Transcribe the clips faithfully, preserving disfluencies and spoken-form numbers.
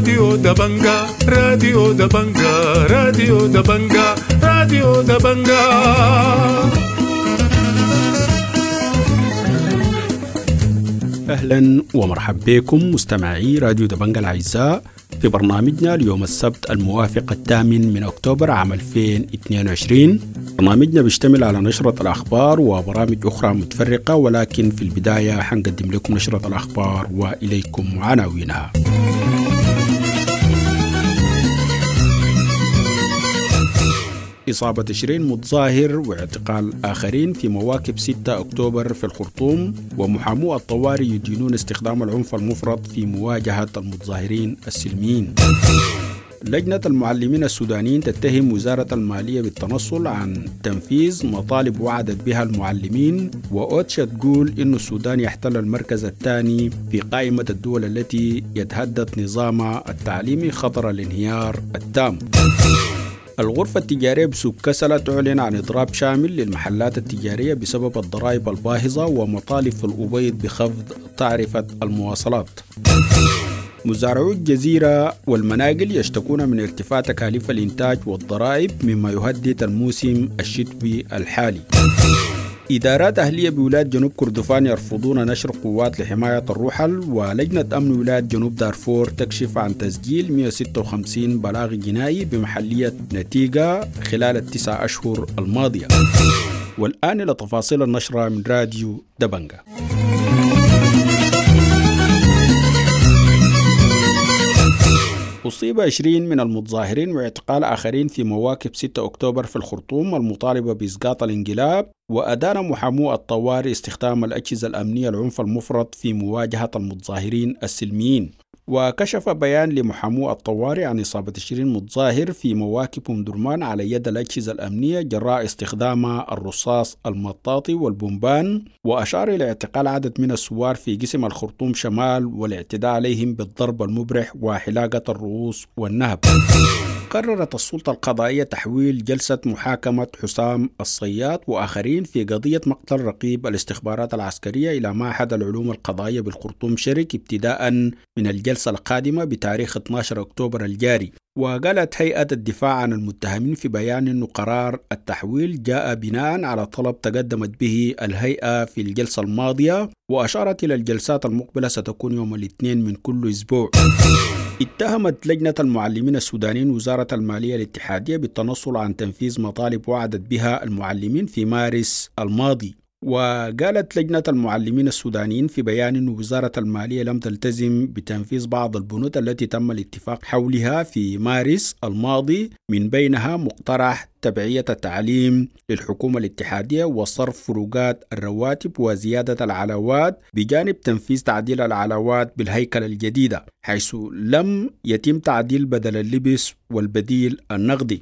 راديو دبنجا راديو دبنجا راديو دبنجا راديو دبنجا. أهلا ومرحبا بكم مستمعي راديو دبنجا الأعزاء في برنامجنا اليوم السبت الموافق الثامن من أكتوبر عام ألفين واثنين وعشرين. برنامجنا بيشتمل على نشرة الأخبار وبرامج أخرى متفرقة، ولكن في البداية حنقدم لكم نشرة الأخبار وإليكم عناوينها. إصابة عشرين متظاهر واعتقال آخرين في مواكب ستة أكتوبر في الخرطوم، ومحامو الطوارئ يدينون استخدام العنف المفرط في مواجهة المتظاهرين السلميين. لجنة المعلمين السودانيين تتهم وزارة المالية بالتنصل عن تنفيذ مطالب وعدت بها المعلمين، وأوتشا تقول إن السودان يحتل المركز الثاني في قائمة الدول التي يتهدد نظامها التعليمي خطر الانهيار التام. الغرفة التجارية بسوق كسلة تعلن عن إضراب شامل للمحلات التجارية بسبب الضرائب الباهظة ومطالب في الأبيض بخفض تعرفة المواصلات. مزارعو الجزيرة والمناقل يشتكون من ارتفاع تكاليف الإنتاج والضرائب مما يهدد الموسم الشتوي الحالي. إدارات أهلية بولاية جنوب كردفان يرفضون نشر قوات لحماية الرحل، ولجنة أمن ولاية جنوب دارفور تكشف عن تسجيل مئة وستة وخمسين بلاغ جنائي بمحلية نتيجة خلال التسع أشهر الماضية. والآن إلى تفاصيل النشرة من راديو دبنجا. أصيب عشرين من المتظاهرين واعتقال آخرين في مواكب ستة أكتوبر في الخرطوم المطالبة بإسقاط الانقلاب، وأدان محامو الطوارئ استخدام الأجهزة الأمنية العنف المفرط في مواجهة المتظاهرين السلميين. وكشف بيان لمحامو الطوارئ عن إصابة عشرين متظاهر في مواكب أم درمان على يد الأجهزة الأمنية جراء استخدام الرصاص المطاطي والبومبان، وأشار إلى اعتقال عدد من الثوار في قسم الخرطوم شمال والاعتداء عليهم بالضرب المبرح وحلاقة الرؤوس والنهب. قررت السلطة القضائية تحويل جلسة محاكمة حسام الصياد وآخرين في قضية مقتل رقيب الاستخبارات العسكرية إلى معهد العلوم القضائية بالخرطوم شرك ابتداء من الجلسة القادمة بتاريخ اثني عشر أكتوبر الجاري. وقالت هيئة الدفاع عن المتهمين في بيان أن قرار التحويل جاء بناء على طلب تقدمت به الهيئة في الجلسة الماضية، وأشارت إلى الجلسات المقبلة ستكون يوم الاثنين من كل أسبوع. اتهمت لجنة المعلمين السودانيين وزارة المالية الاتحادية بالتنصل عن تنفيذ مطالب وعدت بها المعلمين في مارس الماضي. وقالت لجنة المعلمين السودانيين في بيان أن وزارة المالية لم تلتزم بتنفيذ بعض البنود التي تم الاتفاق حولها في مارس الماضي، من بينها مقترح تبعية التعليم للحكومة الاتحادية وصرف فروقات الرواتب وزيادة العلاوات، بجانب تنفيذ تعديل العلاوات بالهيكلة الجديدة، حيث لم يتم تعديل بدل اللبس والبديل النقدي.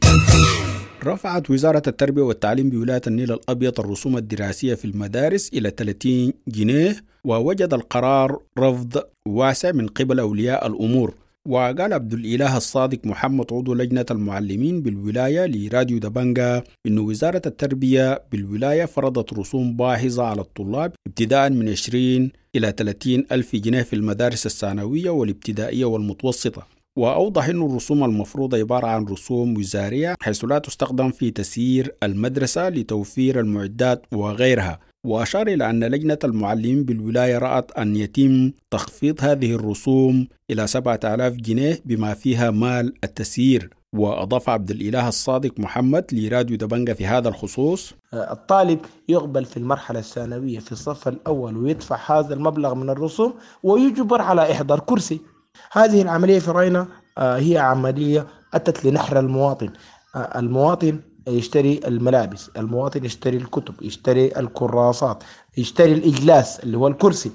رفعت وزارة التربية والتعليم بولاية النيل الأبيض الرسوم الدراسية في المدارس إلى ثلاثين جنيه، ووجد القرار رفض واسع من قبل أولياء الأمور. وقال عبد الإله الصادق محمد عضو لجنة المعلمين بالولاية لراديو دبنجا إن وزارة التربية بالولاية فرضت رسوم باهظة على الطلاب ابتداء من عشرين إلى ثلاثين ألف جنيه في المدارس الثانوية والابتدائية والمتوسطة. وأوضح أن الرسوم المفروضة عبارة عن رسوم وزارية حيث لا تستخدم في تسيير المدرسة لتوفير المعدات وغيرها. وأشار إلى أن لجنة المعلمين بالولاية رأت أن يتم تخفيض هذه الرسوم إلى سبعة آلاف جنيه بما فيها مال التسيير. وأضاف عبد الإله الصادق محمد لراديو دبنجا في هذا الخصوص: الطالب يقبل في المرحلة الثانوية في الصف الأول ويدفع هذا المبلغ من الرسوم ويجبر على إحضار كرسي. هذه العملية في رأينا هي عملية أتت لنحر المواطن. المواطن يشتري الملابس، المواطن يشتري الكتب، يشتري الكراسات، يشتري الإجلاس اللي هو الكرسي.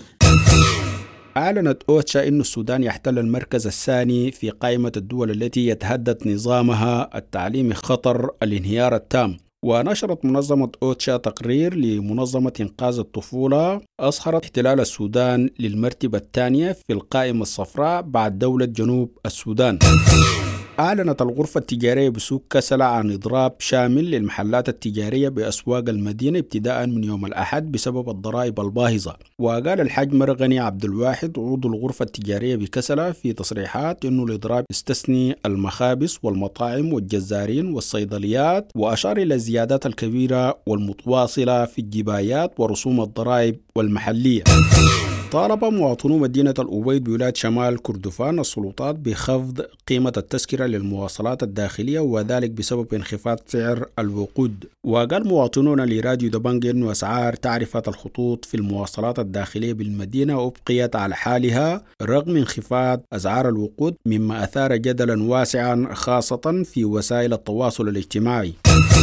أعلنت أوتشا أن السودان يحتل المركز الثاني في قائمة الدول التي يتهدد نظامها التعليمي خطر الانهيار التام. ونشرت منظمة أوتشا تقرير لمنظمة إنقاذ الطفولة أظهرت احتلال السودان للمرتبة الثانية في القائمة الصفراء بعد دولة جنوب السودان. أعلنت الغرفة التجارية بسوق كسلة عن إضراب شامل للمحلات التجارية بأسواق المدينة ابتداء من يوم الأحد بسبب الضرائب الباهظة. وقال الحاج مرغني عبد الواحد عضو الغرفة التجارية بكسلة في تصريحات إنه الإضراب استثني المخابز والمطاعم والجزارين والصيدليات، وأشار إلى الزيادات الكبيرة والمتواصلة في الجبايات ورسوم الضرائب والمحلية. طالب مواطنو مدينة الأبيض بولاية شمال كردفان السلطات بخفض قيمة التذكرة للمواصلات الداخلية، وذلك بسبب انخفاض سعر الوقود. وقال مواطنون لراديو دبنج أن أسعار تعرفة الخطوط في المواصلات الداخلية بالمدينة أبقيت على حالها رغم انخفاض أسعار الوقود، مما أثار جدلا واسعا خاصة في وسائل التواصل الاجتماعي.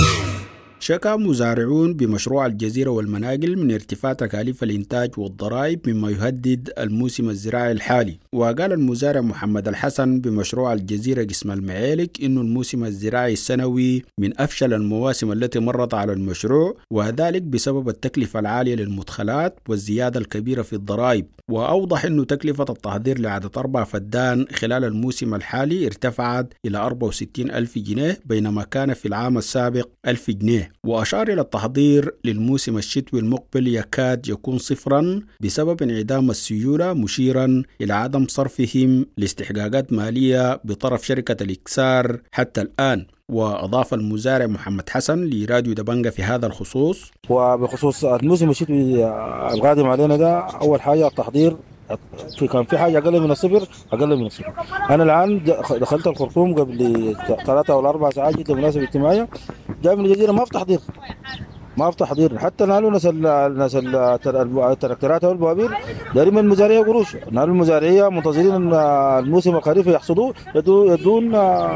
شكى مزارعون بمشروع الجزيرة والمناقل من ارتفاع تكاليف الإنتاج والضرائب مما يهدد الموسم الزراعي الحالي. وقال المزارع محمد الحسن بمشروع الجزيرة قسم المعيلك إنه الموسم الزراعي السنوي من أفشل المواسم التي مرت على المشروع، وذلك بسبب التكلفة العالية للمدخلات والزيادة الكبيرة في الضرائب. وأوضح أنه تكلفة التحضير لعدد أربع فدان خلال الموسم الحالي ارتفعت إلى أربعة وستين ألف جنيه بينما كان في العام السابق ألف جنيه. وأشار إلى التحضير للموسم الشتوي المقبل يكاد يكون صفرا بسبب انعدام السيولة، مشيرا إلى عدم صرفهم لاستحقاقات مالية بطرف شركة الإكسار حتى الآن. وأضاف المزارع محمد حسن لراديو دبنجة في هذا الخصوص: وبخصوص الموسم الشتوي القادم علينا ده، أول حاجة التحضير في كان في حاجة أقل من الصفر أقل من الصفر. أنا الآن دخلت الخرطوم قبل ثلاثة أو أربع ساعات، جيت لمناسبة اجتماعية جاي من الجزيرة ما في تحضير ما في تحضير حتى نالوا ناس ناس التراكتورات او البوابير دايرين من المزارعيه قروش. نالوا المزارعيه منتظرين الموسم الخريفي يحصدوه يدون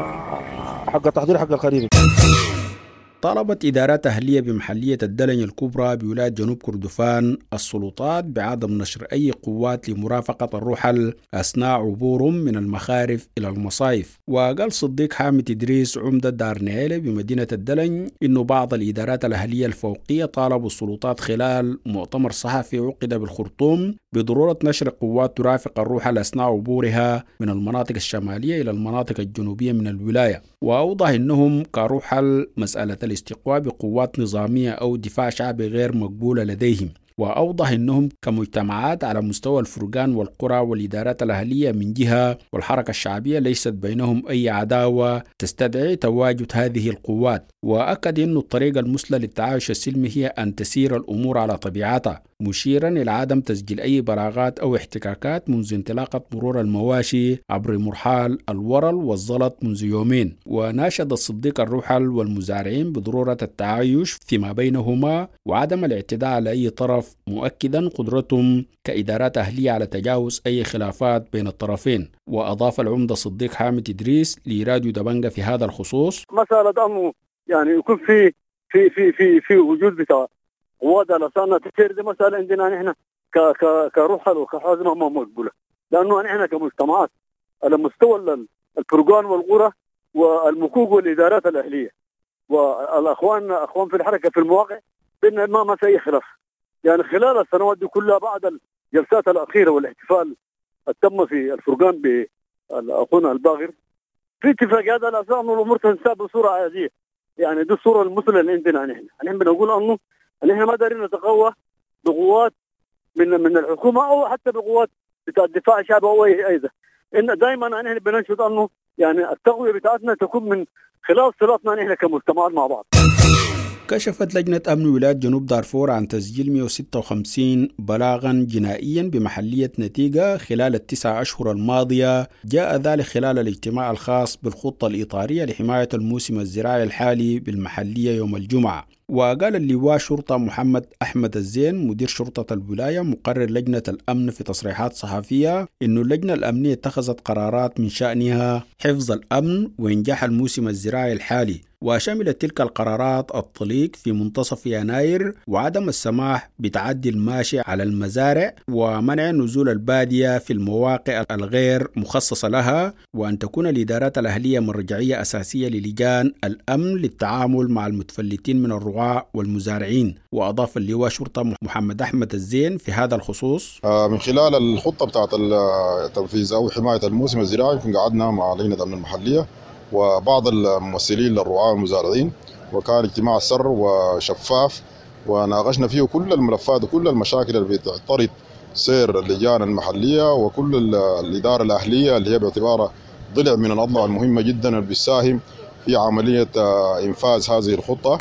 حق التحضير حق الخريف. طالبت إدارات أهلية بمحلية الدلن الكبرى بولاية جنوب كردفان السلطات بعدم نشر أي قوات لمرافقة الرحل أثناء عبورهم من المخارف إلى المصايف. وقال صديق حامد إدريس عمدة دار نعيلة بمدينة الدلن إنه بعض الإدارات الأهلية الفوقية طالبوا السلطات خلال مؤتمر صحفي عقد بالخرطوم بضرورة نشر قوات ترافق الرحل أثناء عبورها من المناطق الشمالية إلى المناطق الجنوبية من الولاية. وأوضح أنهم كرحل مسألة الاستقواء بقوات نظامية أو دفاع شعبي غير مقبولة لديهم. وأوضح أنهم كمجتمعات على مستوى الفرقان والقرى والإدارات الأهلية من جهة والحركة الشعبية ليست بينهم أي عداوة تستدعي تواجد هذه القوات. وأكد أن الطريقة المثلى للتعايش السلمي هي أن تسير الأمور على طبيعتها، مشيرا إلى عدم تسجيل أي براغات أو احتكاكات منذ انطلاقة مرور المواشي عبر مرحال الورل والزلط منذ يومين. وناشد الصديق الرحل والمزارعين بضرورة التعايش فيما بينهما وعدم الاعتداء على أي طرف، مؤكدا قدرتهم كإدارات أهلية على تجاوز أي خلافات بين الطرفين. وأضاف العمدة صديق حامد إدريس لراديو دبنجة في هذا الخصوص: مسألة أنه يعني يكون في في في في في وجود بتاع قوات على صارنا تسير، دي مسألة عندنا نحن ك ك كرحل وكحازمة ما مقبولة، لأنه نحن كمجتمعات على مستوى الفرقان والقرى والمكوك والإدارات الأهلية والأخوان أخوان في الحركة في المواقع بيننا ما ما في أي خلاف. يعني خلال السنوات دي كلها بعد الجلسات الأخيرة والاحتفال التم في الفرقان بأخونا الباغر في اتفاقيات على أساس أنه الأمور تنساب بصورة عادية. يعني دي الصورة المثلى اللي عندنا نحن. نحن بنقول أنه نحن ما دارين نتقوى بقوات من من الحكومة أو حتى بقوات بتاع الدفاع الشعبي أو أي أيضا. إن دائما نحن بننشد أنه يعني التقوية بتاعتنا تكون من خلال صلاتنا نحن كمجتمعات مع بعض. كشفت لجنة أمن ولاية جنوب دارفور عن تسجيل مئة وستة وخمسين بلاغا جنائيا بمحلية نتيجة خلال التسع أشهر الماضية. جاء ذلك خلال الاجتماع الخاص بالخطة الإطارية لحماية الموسم الزراعي الحالي بالمحلية يوم الجمعة. وقال اللواء شرطة محمد أحمد الزين مدير شرطة الولاية مقرر لجنة الأمن في تصريحات صحفية إنه اللجنة الأمنية اتخذت قرارات من شأنها حفظ الأمن وإنجاح الموسم الزراعي الحالي، وشملت تلك القرارات الطليق في منتصف يناير وعدم السماح بتعدي الماشي على المزارع ومنع نزول البادية في المواقع الغير مخصصة لها، وأن تكون الإدارات الأهلية مرجعية أساسية للجان الأمن للتعامل مع المتفلتين من الرعاة والمزارعين. وأضاف اللواء شرطة محمد أحمد الزين في هذا الخصوص: من خلال الخطة بتاعت تنفيذ أو حماية الموسم الزراعي قعدنا مع لجنة الأمن المحلية وبعض الممثلين للرعاة والمزارعين، وكان اجتماع سر وشفاف وناقشنا فيه كل الملفات وكل المشاكل اللي بتعترض سير اللجان المحلية وكل الإدارة الأهلية اللي هي باعتبارها ضلع من الأضلاع المهمة جدا اللي بيساهم في عملية إنفاذ هذه الخطة.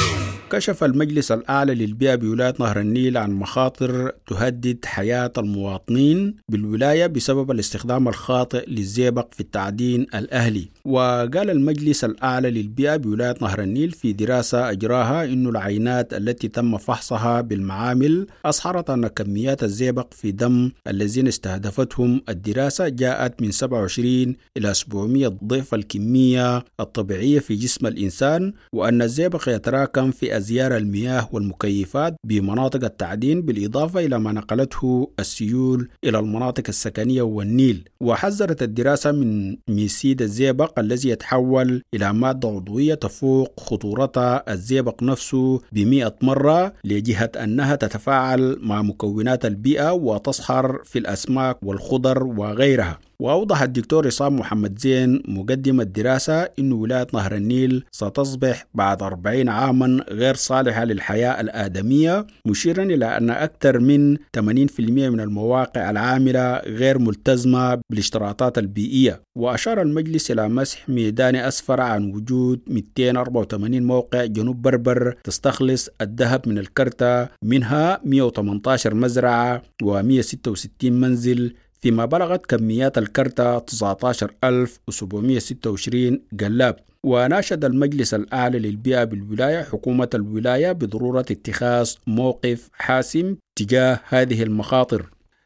كشف المجلس الأعلى للبيئة بولاية نهر النيل عن مخاطر تهدد حياة المواطنين بالولاية بسبب الاستخدام الخاطئ للزئبق في التعدين الأهلي. وقال المجلس الأعلى للبيئة بولاية نهر النيل في دراسة أجراها إنه العينات التي تم فحصها بالمعامل أظهرت أن كميات الزئبق في دم الذين استهدفتهم الدراسة جاءت من سبعة وعشرين إلى سبعمائة ضعف الكمية الطبيعية في جسم الإنسان، وأن الزئبق يتراكم في أزيار المياه والمكيفات بمناطق التعدين، بالإضافة إلى ما نقلته السيول إلى المناطق السكنية والنيل. وحذرت الدراسة من ميسيد الزئبق الذي يتحول إلى مادة عضوية تفوق خطورتها الزئبق نفسه بمئة مرة، لجهة أنها تتفاعل مع مكونات البيئة وتصهر في الأسماك والخضر وغيرها. وأوضح الدكتور عصام محمد زين مقدم الدراسة أن ولاية نهر النيل ستصبح بعد أربعين عاما غير صالحة للحياة الآدمية، مشيرا إلى أن أكثر من ثمانين بالمئة من المواقع العاملة غير ملتزمة بالاشتراطات البيئية. وأشار المجلس إلى مسح ميداني أسفر عن وجود مئتين وأربعة وثمانين موقع جنوب بربر تستخلص الذهب من الكرتة، منها مئة وثمانية عشر مزرعة ومئة وستة وستين منزل، فيما بلغت كميات الكرتة تسعة عشر ألف وسبعمائة وستة وعشرين قلاب. وناشد المجلس الأعلى للبيئة بالولاية حكومة الولاية بضرورة اتخاذ موقف حاسم تجاه هذه المخاطر.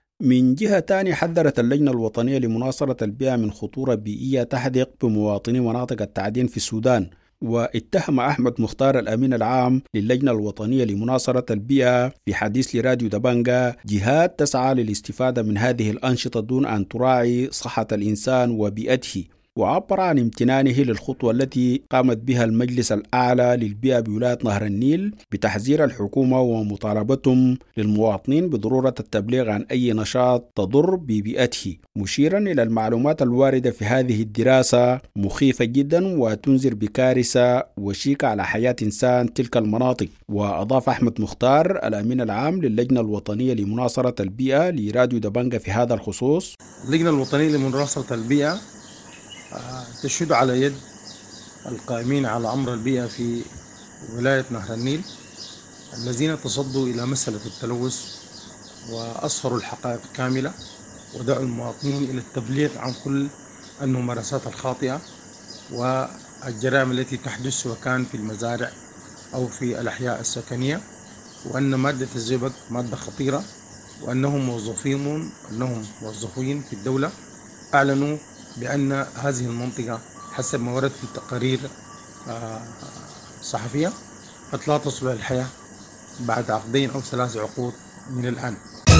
من جهة تانية، حذرت اللجنة الوطنية لمناصرة البيئة من خطورة بيئية تحدق بمواطني مناطق التعدين في السودان. واتهم أحمد مختار الأمين العام للجنة الوطنية لمناصرة البيئة في حديث لراديو دبنجا جهات تسعى للاستفادة من هذه الأنشطة دون أن تراعي صحة الإنسان وبيئته. وعبر عن امتنانه للخطوة التي قامت بها المجلس الأعلى للبيئة بولاية نهر النيل بتحذير الحكومة ومطالبتهم للمواطنين بضرورة التبليغ عن أي نشاط تضر ببيئته، مشيرا إلى المعلومات الواردة في هذه الدراسة مخيفة جدا وتنذر بكارثة وشيكة على حياة إنسان تلك المناطق. وأضاف أحمد مختار الأمين العام للجنة الوطنية لمناصرة البيئة لراديو دبنجا في هذا الخصوص: اللجنة الوطنية لمناصرة البيئة تشهد على يد القائمين على أمر البيئة في ولاية نهر النيل الذين تصدوا إلى مسألة التلوث وأظهروا الحقائق كاملة ودعوا المواطنين إلى التبليغ عن كل الممارسات الخاطئة والجرائم التي تحدث سواء كان في المزارع أو في الأحياء السكنية، وأن مادة الزئبق مادة خطيرة، وأنهم موظفين أنهم موظفين في الدولة أعلنوا بأن هذه المنطقة حسب ما ورد في التقارير الصحفية قد لا تصلح الحياة بعد عقدين أو ثلاث عقود من الآن.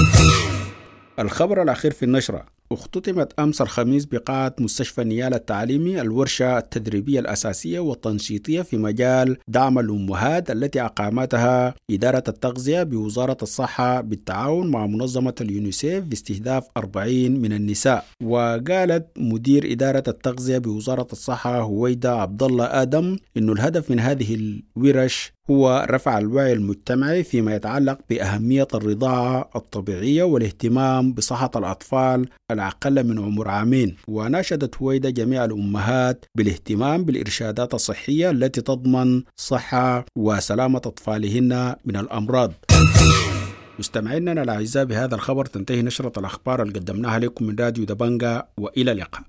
الخبر الأخير في النشرة: اختتمت أمس الخميس بقاعة مستشفى نيال التعليمي الورشة التدريبية الأساسية والتنشيطية في مجال دعم الأمهات التي أقامتها إدارة التغذية بوزارة الصحة بالتعاون مع منظمة اليونيسيف باستهداف أربعين من النساء. وقالت مدير إدارة التغذية بوزارة الصحة هويدا عبد الله آدم إن الهدف من هذه الورش هو رفع الوعي المجتمعي فيما يتعلق بأهمية الرضاعة الطبيعية والاهتمام بصحة الأطفال الأقل من عمر عامين. وناشدت هويدا جميع الأمهات بالاهتمام بالإرشادات الصحية التي تضمن صحة وسلامة أطفالهن من الأمراض. مستمعينا الأعزاء، بهذا الخبر تنتهي نشرة الأخبار اللي قدمناها لكم من راديو دبنجا، وإلى اللقاء.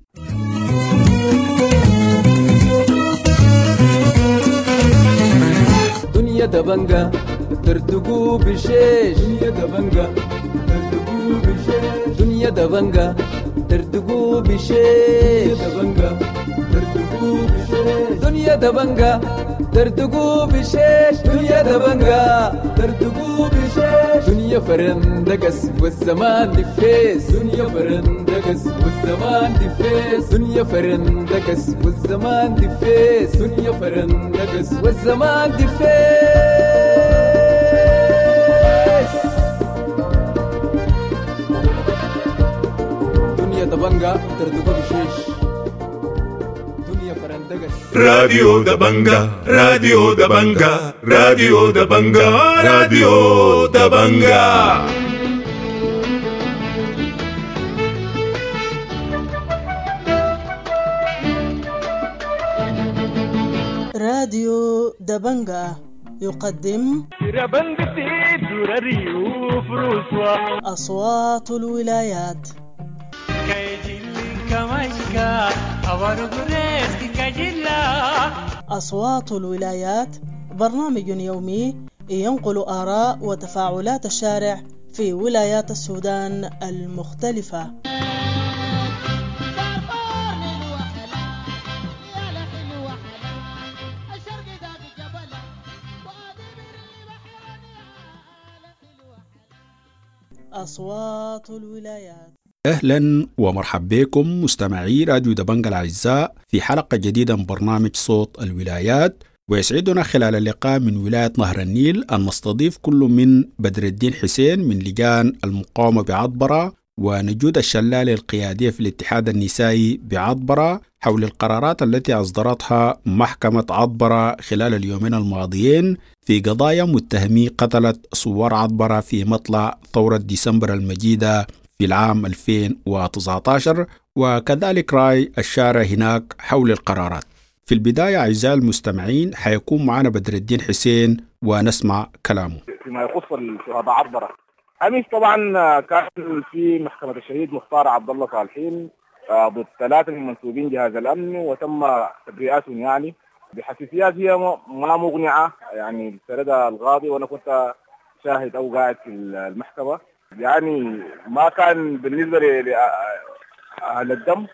دنيا دبنجا ترتقو بشيش، دنيا دبنجا ترتقو بشيش، دنيا دبنجا ترتقو بشيش، دبنجا ترتقو بشيش، دنيا دبنجا ترتقو بشيش، دنيا دبنجا ترتقو بشيش، دنيا فرندقس والزمان دفيس، دنيا فرندقس والزمان دفيس، دنيا فرندقس والزمان دفيس، دنيا فرندقس والزمان دفيس. دنيا دبنجا ترتقو بشيش، دنيا فرندقس راديو دبنجا راديو دبنجا راديو دبنجا راديو دبنجا. راديو دبنجا يقدم أصوات الولايات. أصوات الولايات برنامج يومي ينقل آراء وتفاعلات الشارع في ولايات السودان المختلفة. أصوات الولايات. أهلا ومرحبا بكم مستمعي راديو دبنجا الأعزاء في حلقة جديدة من برنامج صوت الولايات. ويسعدنا خلال اللقاء من ولاية نهر النيل أن نستضيف كل من بدر الدين حسين من لجان المقاومة بعطبرة، ونجود الشلالي القيادية في الاتحاد النسائي بعطبرة، حول القرارات التي أصدرتها محكمة عطبرة خلال اليومين الماضيين في قضايا متهمي قتلت ثوار عطبرة في مطلع ثورة ديسمبر المجيدة في العام ألفين وتسعة عشر، وكذلك رأي الشارع هناك حول القرارات. في البداية أعزائي المستمعين حيكون معنا بدر الدين حسين ونسمع كلامه. فيما يخص الشهداء عطبرة، أمس طبعا كان في محكمة الشهيد مختار عبد الله صالحين ضد ثلاثة من منسوبين جهاز الأمن، وتم تبرئتهم يعني بحساسيات هي ما مقنعة، يعني سردها القاضي وأنا كنت شاهد أو قاعد في المحكمة. يعني ما كان بالنسبة لأهل الدم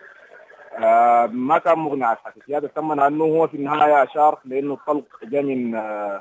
ما كان مقنع الحساسيات، تمنى أنه هو في النهاية أشار لأنه الطلق جاء من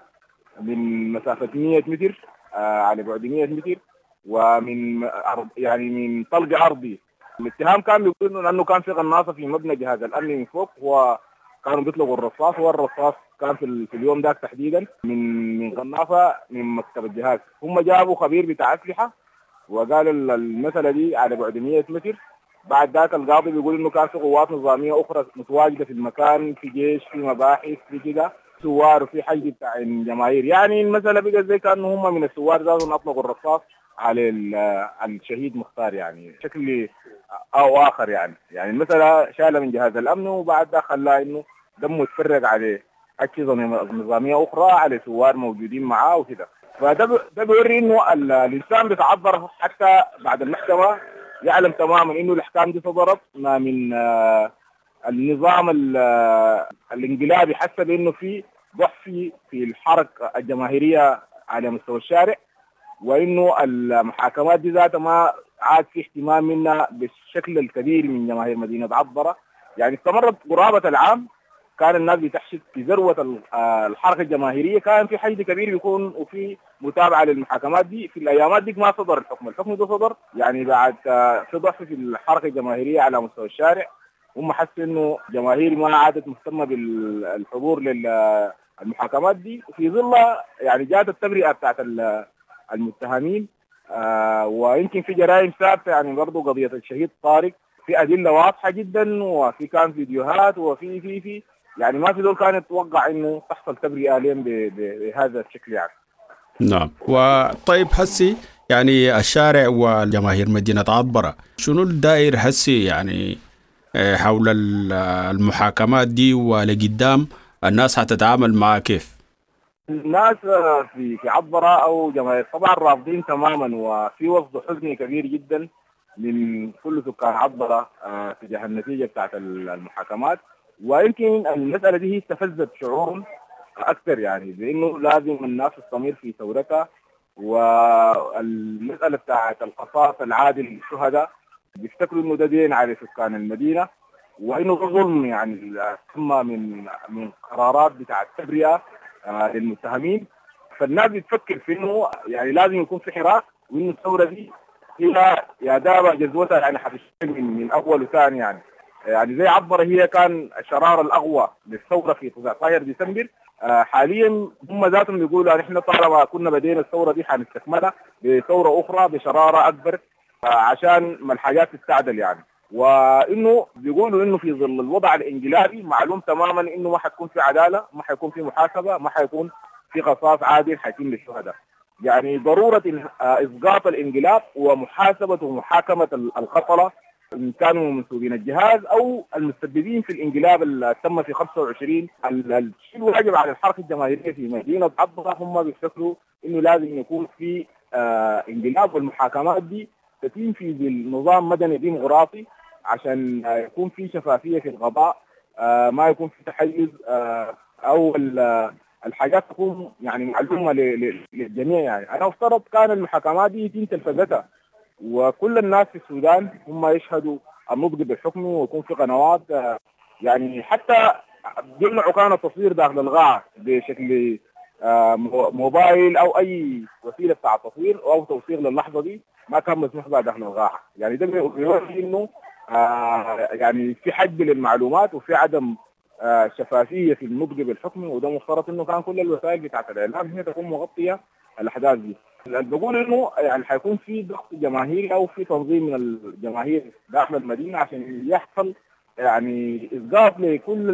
من مسافة مئة متر على بعد مئة متر، ومن يعني من طلق أرضي. الاتهام كان بيقول أنه كان في قناصة في مبنى جهاز الأمن من فوق، وكانوا بيطلقوا الرصاص، والرصاص كان في, في اليوم ذاك تحديدا من من قناصة من مكتب الجهاز. هم جابوا خبير بتاع أسلحة وقال المسألة دي على بعد مئة متر. بعد ذاك القاضي بيقول إنه كان في قوات نظامية أخرى متواجدة في المكان، في جيش، في مباحث، في كده سوار، وفي حشد بتاع الجماهير. يعني المسألة بقى زي كأنه هم من السوار ذاتهم أطلقوا الرصاص على الشهيد مختار، يعني بشكل أو آخر. يعني يعني المسألة شالها من جهاز الأمن، وبعد ذاك خلاها إنه دمه يتفرق عليه أجهزة نظامية أخرى على سوار موجودين معاه وكده. فده ده بيوري إنه الإنسان بيتعبر حتى بعد المحكمة يعلم تماما إنه الأحكام دي صدرت من النظام الانقلابي، حتى بأنه في ضعف في الحركة الجماهيرية على مستوى الشارع، وإنه المحاكمات دي ذاتها ما عاد في اهتمام منها بالشكل الكبير من جماهير مدينة عطبرة. يعني استمرت قرابة العام كان الناس بتحشد في ذروة الحركة الجماهيرية، كان في حشد كبير بيكون وفي متابعة للمحاكمات دي. في الأيامات دي ما صدر الحكم، الحكم ده صدر يعني بعد في ضعف في الحركة الجماهيرية على مستوى الشارع. هم حسوا إنه جماهير ما عادت مهتمة بالحضور للمحاكمات دي، وفي ظل يعني جاءت التبرئة بتاعت المتهمين. آه ويمكن في جرائم ثابتة، يعني برضو قضية الشهيد طارق في أدلة واضحة جدا، وفي كان فيديوهات، وفي في في يعني ما في دول كان يتوقع إنه تحصل تبرئة لين بهذا الشكل يعني. نعم. وطيب هسي يعني الشارع والجماهير مدينة عطبرة شنو الدائر هسي يعني حول المحاكمات دي، ولقدام الناس هتتعامل معها كيف؟ الناس في في عطبرة أو جماهير طبعا رافضين تماما، وفي وفد حزني كبير جدا من كل سكان عطبرة تجاه النتيجة بتاعت المحاكمات. ويمكن المسألة دي استفزت شعورهم أكثر، يعني بأنه لازم الناس تستمر في ثورتها. والمسألة بتاعت القصاص العادل للشهداء بيفتكروا إنه ده دين على سكان المدينة، وإنه ظلم يعني ثم من من قرارات بتاعت تبرئة للمتهمين. فالناس بتفكر في إنه يعني لازم يكون في حراك، وإنه الثورة دي هي يا دابا جزوتها يعني حتشتغل من, من أول وثاني. يعني يعني زي عطبرة هي كان الشرارة الأقوى للثورة في تسعة عشر ديسمبر. آه حاليا هم ذاتهم بيقولوا نحن طالما كنا بدينا الثورة دي حنستكملها بثورة أخرى بشرارة أكبر، آه عشان ما الحاجات تستعدل يعني. وانه بيقولوا انه في ظل الوضع الانقلابي معلوم تماما انه ما حتكون في عداله، ما حيكون في محاسبه، ما حيكون في قصاص عادل حيتم للشهداء. يعني ضروره اسقاط الانقلاب ومحاسبه ومحاكمه القتله ان كانوا منسوبين الجهاز او المسببين في الانقلاب اللي تم في خمسة وعشرين. الشيء الواجب على الحركه الجماهيريه في مدينه عضبه هم بيفكروا انه لازم يكون في آه انقلاب، والمحاكمات دي تتم في نظام مدني ديمقراطي عشان آه يكون في شفافيه في القضاء، آه ما يكون في تحيز، آه او الحاجات تكون يعني معلومه للجميع. يعني انا افترض كان المحاكمات دي يتم تلفزتها وكل الناس في السودان هم يشهدوا النطق بالحكم، ويكون في قنوات يعني حتى بيمنعوا كان التصوير داخل القاعة بشكل موبايل أو أي وسيلة بتاع تصوير أو توثيق للحظة دي، ما كان مسموح بها داخل القاعة. يعني ده بيوري إنه يعني في حجب للمعلومات وفي عدم شفافية في النطق بالحكم، وده مفترض إنه كان كل الوسائل بتاعت الإعلام هي تكون مغطية الأحداث دي. بقول انه يعني حيكون في ضغط جماهيري او في تنظيم من الجماهير داخل المدينه عشان يحصل يعني اسقاط لكل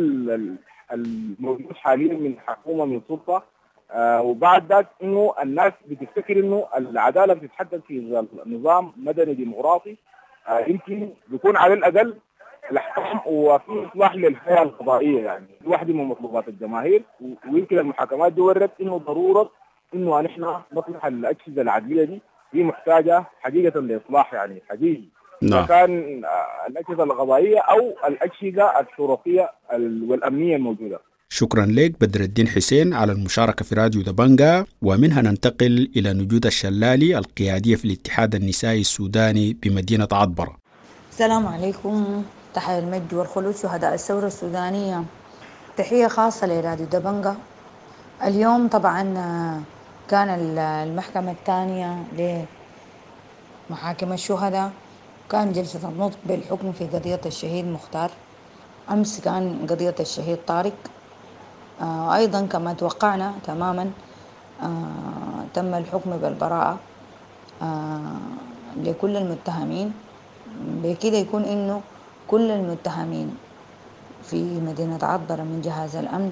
الموجود حاليا من حكومه من سلطه، آه وبعد ذلك انه الناس بتفتكر انه العداله بتتحقق في نظام مدني ديمقراطي، آه يمكن بيكون على الاقل الاحترام وفي اصلاح للحياه القضائيه. يعني واحده من مطلوبات الجماهير، ويمكن المحاكمات دي ورت انه ضروره انه نحن نصلح الاجهزه العدليه دي دي محتاجه حقيقه لاصلاح يعني حقيقي. نعم. كان الاجهزه القضائيه او الاجهزه الشرطيه والامنيه الموجوده. شكرا لك بدر الدين حسين على المشاركه في راديو دبنجا، ومنها ننتقل الى نجود الشلالي القياديه في الاتحاد النسائي السوداني بمدينه عطبره. السلام عليكم، تحية المجد والخلود شهداء الثوره السودانيه. تحيه خاصه لراديو دبنجا. اليوم طبعا كان المحكمة الثانية لمحاكم الشهداء كان جلسة النطق بالحكم في قضية الشهيد مختار. أمس كان قضية الشهيد طارق. آه أيضا كما توقعنا تماما آه تم الحكم بالبراءة آه لكل المتهمين. بكده يكون إنه كل المتهمين في مدينة عطبرة من جهاز الأمن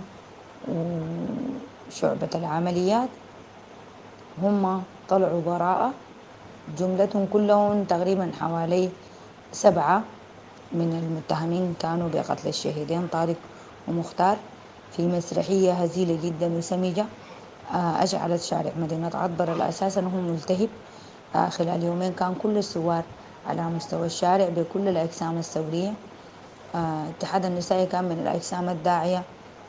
وشعبة العمليات هم طلعوا براءة. جملتهم كلهم تقريبا حوالي سبعة من المتهمين كانوا بقتل الشهيدين طارق ومختار في مسرحية هزيلة جدا وسميجة أشعلت شارع مدينة عطبرة الأساس أنه ملتهب. خلال يومين كان كل الثوار على مستوى الشارع بكل الأجسام الثورية. اتحاد النسائي كان من الأجسام الداعية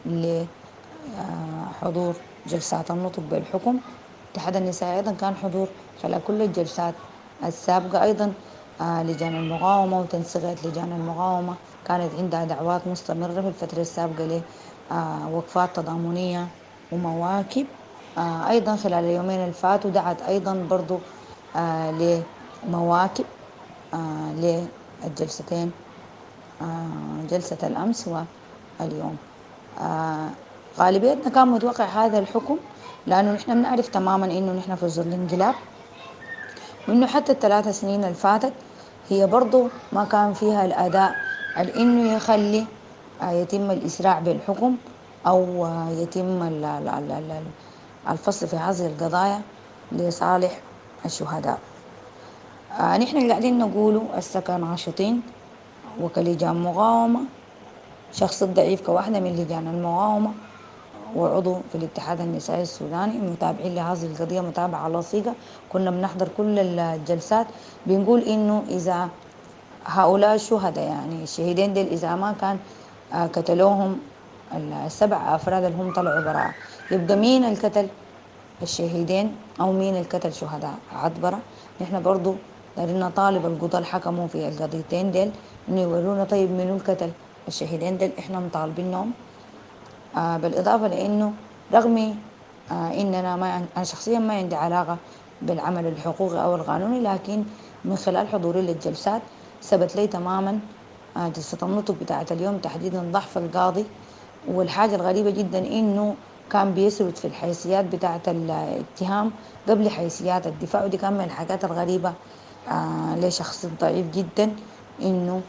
لحضور جلسات النطق بالحكم. اتحاد النساء أيضا كان حضور خلال كل الجلسات السابقة. أيضا آه لجان المقاومة وتنسيقات لجان المقاومة كانت عندها دعوات مستمرة في الفترة السابقة لوقفات آه تضامنية ومواكب. آه أيضا خلال اليومين اللي فاتوا دعت أيضا برضو آه لمواكب آه للجلستين، آه جلسة الأمس واليوم. آه غالبيتنا كان متوقع هذا الحكم، لأنه نحن بنعرف تماما إنه نحن في ظل انقلاب، وإنه حتى الثلاث سنين اللي فاتت هي برضو ما كان فيها الأداء إنه يخلي يتم الإسراع بالحكم أو يتم الفصل في هذه القضايا لصالح الشهداء. نحن قاعدين نقوله هسه ناشطين وكلجان مقاومة، شخص ضعيف كواحدة من لجان المقاومة وعضو في الاتحاد النسائي السوداني متابعين لهذه القضية متابعة لصيقة. كنا بنحضر كل الجلسات بنقول إنه إذا هؤلاء الشهداء يعني الشهيدين ديل إذا ما كان قتلوهم السبع أفراد اللي هم طلعوا براءة، يبقى مين القتل الشهيدين أو مين القتل شهداء عطبرة؟ نحن برضو دارين نطالب القضاة الحكموا في القضيتين ديل إنه يورونا طيب منو القتل الشهيدين ديل. إحنا مطالبينهم. آه بالإضافة لأنه رغم آه إننا ما أنا شخصيا ما عندي علاقة بالعمل الحقوقي أو القانوني، لكن من خلال حضوري للجلسات ثبت لي تماما آه جلسة النطق بتاعة اليوم تحديدا ضعف القاضي. والحاجة الغريبة جدا إنه كان بيسرد في الحيثيات بتاعة الاتهام قبل حيثيات الدفاع، ودي كان من الحاجات الغريبة آه لشخص ضعيف جدا إنه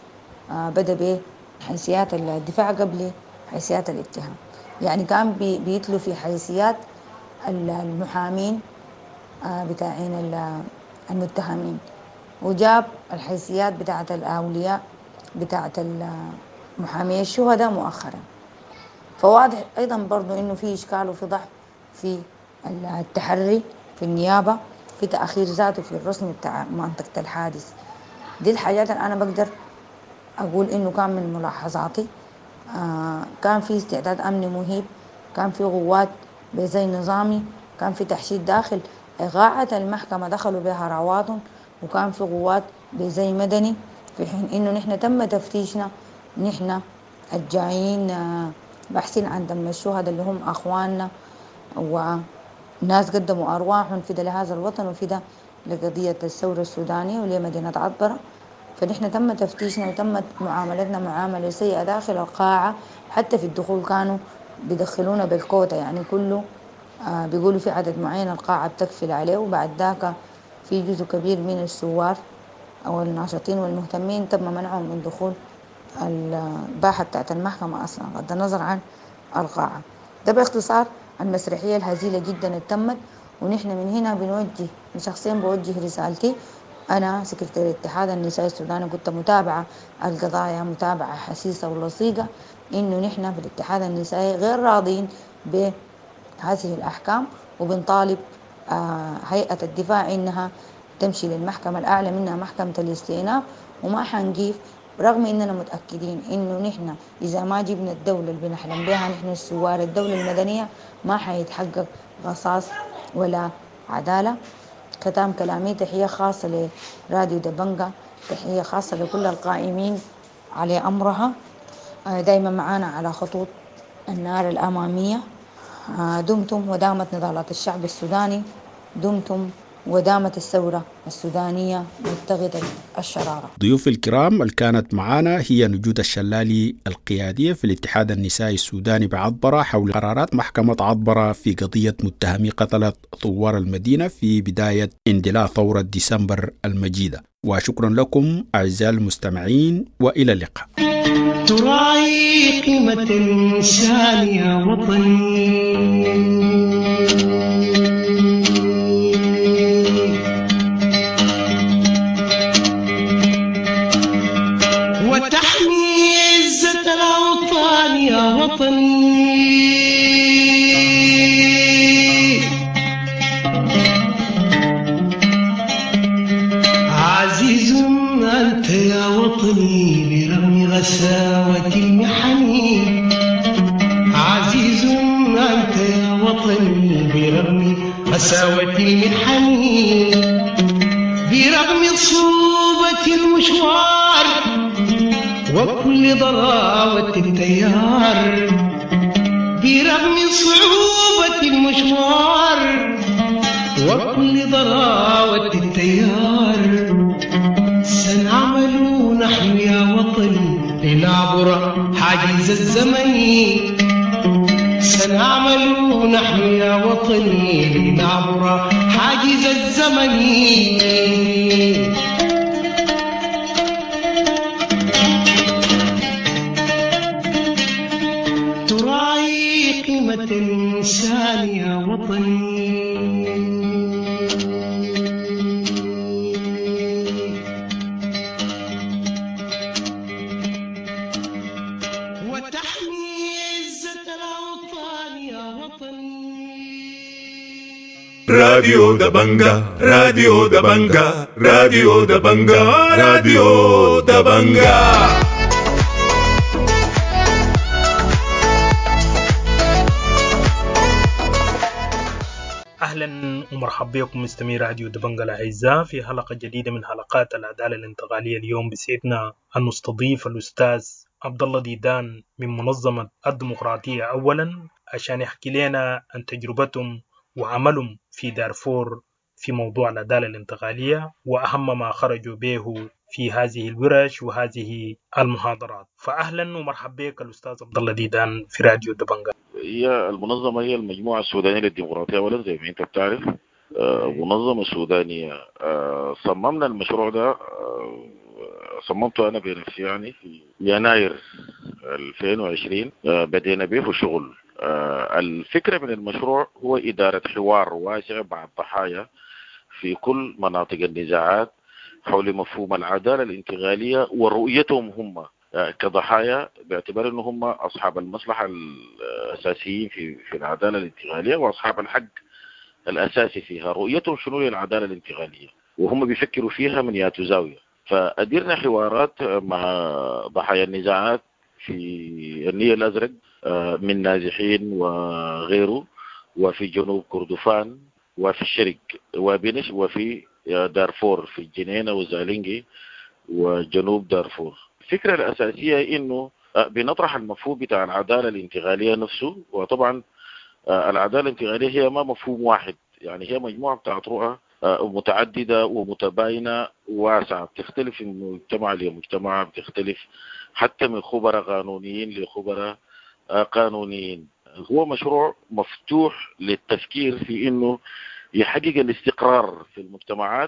بدأ بحيثيات الدفاع قبل حيثيات الاتهام. يعني كان بيتلو في حيثيات المحامين بتاعين المتهمين، وجاب الحيثيات بتاعت الأولياء بتاعت محامي الشهداء مؤخرا. فواضح أيضا برضو إنه في إشكال وفي ضعف في التحري في النيابة، في تأخير ذاته في الرسم بتاع منطقة الحادث. دي الحاجات اللي أنا بقدر أقول إنه كان من ملاحظاتي. آه كان في استعداد أمني مهيب، كان في قوات بزي نظامي، كان في تحشيد داخل إغاعة المحكمة دخلوا بها رواتهم، وكان في قوات بزي مدني، في حين إنه نحن تم تفتيشنا نحن الجايين آه بحثين عن دم الشهداء اللي هم أخواننا وناس قدموا أرواحهم فدا لهذا الوطن وفدا لقضية الثورة السودانية ولمدينة عطبرة. فنحن تم تفتيشنا وتمت معاملتنا معاملة سيئة داخل القاعة، حتى في الدخول كانوا بيدخلونا بالكوتا، يعني كله آه بيقولوا في عدد معين القاعة بتكفل عليه، وبعد ذاك في جزء كبير من الثوار أو الناشطين والمهتمين تم منعهم من دخول الباحة بتاعت المحكمة أصلا بغض النظر عن القاعة. ده باختصار المسرحية الهزيلة جدا تمت. ونحن من هنا بنوجه شخصيا بوجه رسالتي، أنا سكرتير اتحاد النساء السوداني كنت متابعة القضايا متابعة حسيسة ولصيقة، إنه نحن في الاتحاد النسائي غير راضين بهذه الأحكام، وبنطالب آه هيئة الدفاع إنها تمشي للمحكمة الأعلى منها محكمة الاستئناف، وما حنجيف رغم إننا متأكدين إنه نحن إذا ما جبنا الدولة اللي بنحلم بها نحن الثوار الدولة المدنية ما حيتحقق غصاص ولا عدالة. ختام كلامي تحية خاصة لراديو دبنجة، تحية خاصة لكل القائمين على أمرها، دايما معانا على خطوط النار الأمامية. دمتم ودامت نضالات الشعب السوداني، دمتم ودامت الثورة السودانية مبتغطة الشرارة. ضيوف الكرام اللي كانت معانا هي نجود الشلالي القيادية في الاتحاد النسائي السوداني بعطبرة حول قرارات محكمة عطبرة في قضية متهمي قتلة ثوار المدينة في بداية اندلاع ثورة ديسمبر المجيدة. وشكرا لكم أعزائي المستمعين وإلى اللقاء. تراعي قيمة الإنسان يا وطني، وتحمي عزة الأوطان يا وطني. عزيز أنت يا وطني برغم غساوة المحن، عزيز أنت يا وطني برغم غساوة المحن، برغم صعوبة المشوار وكل ضراوة التيار، برغم صعوبة المشوار وكل ضراوة التيار، سنعمل نحن يا وطني لنعبر حاجز الزمن، سنعمل نحن يا وطني لنعبر حاجز الزمن. تراعي قيمة الإنسان يا وطني، راديو دبنجا راديو دبنجا راديو دبنجا راديو دبنجا. أهلا ومرحبا بكم مستمعي راديو دبنجا الأعزاء في حلقة جديدة من حلقات العدالة الانتقالية. اليوم بسعدنا أن نستضيف الأستاذ عبد الله ديدان من منظمة الديمقراطية أولا عشان يحكي لنا عن تجربتهم وعملهم في دارفور في موضوع العدالة الانتقالية وأهم ما خرجوا به في هذه الورش وهذه المحاضرات. فأهلا ومرحبا بك الأستاذ عبد الله ديدان في راديو دبنجا. هي المنظمة هي المجموعة السودانية للديمقراطية أولا زي ما أنت بتعرف، منظمة سودانية. صممنا المشروع ده صممته أنا بنفسي يعني في يناير ألفين وعشرين، بدينا به شغل. الفكرة من المشروع هو إدارة حوار واسع مع الضحايا في كل مناطق النزاعات حول مفهوم العدالة الانتقالية ورؤيتهم هم كضحايا، باعتبار أنهم هم أصحاب المصلحة الأساسيين في في العدالة الانتقالية وأصحاب الحق الأساسي فيها. رؤيتهم شنو العدالة الانتقالية وهم بيفكروا فيها من ياتو زاوية. فأديرنا حوارات مع ضحايا النزاعات في النيل الأزرق من نازحين وغيره، وفي جنوب كردفان، وفي الشرق وبنش، وفي دارفور في الجنينة والزالينجي وجنوب دارفور. الفكرة الأساسية إنه بنطرح المفهوم بتاع العدالة الانتقالية نفسه. وطبعا العدالة الانتقالية هي ما مفهوم واحد، يعني هي مجموعة بتاعت رؤى متعددة ومتباينة واسعة، بتختلف من مجتمع لمجتمع، بتختلف حتى من خبراء قانونيين لخبراء قانونيين. هو مشروع مفتوح للتفكير في إنه يحقق الاستقرار في المجتمعات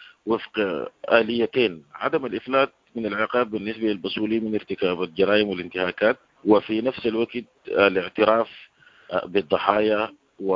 وفق آليتين: عدم الإفلات من العقاب بالنسبة للمسؤولين من ارتكاب الجرائم والانتهاكات، وفي نفس الوقت الاعتراف بالضحايا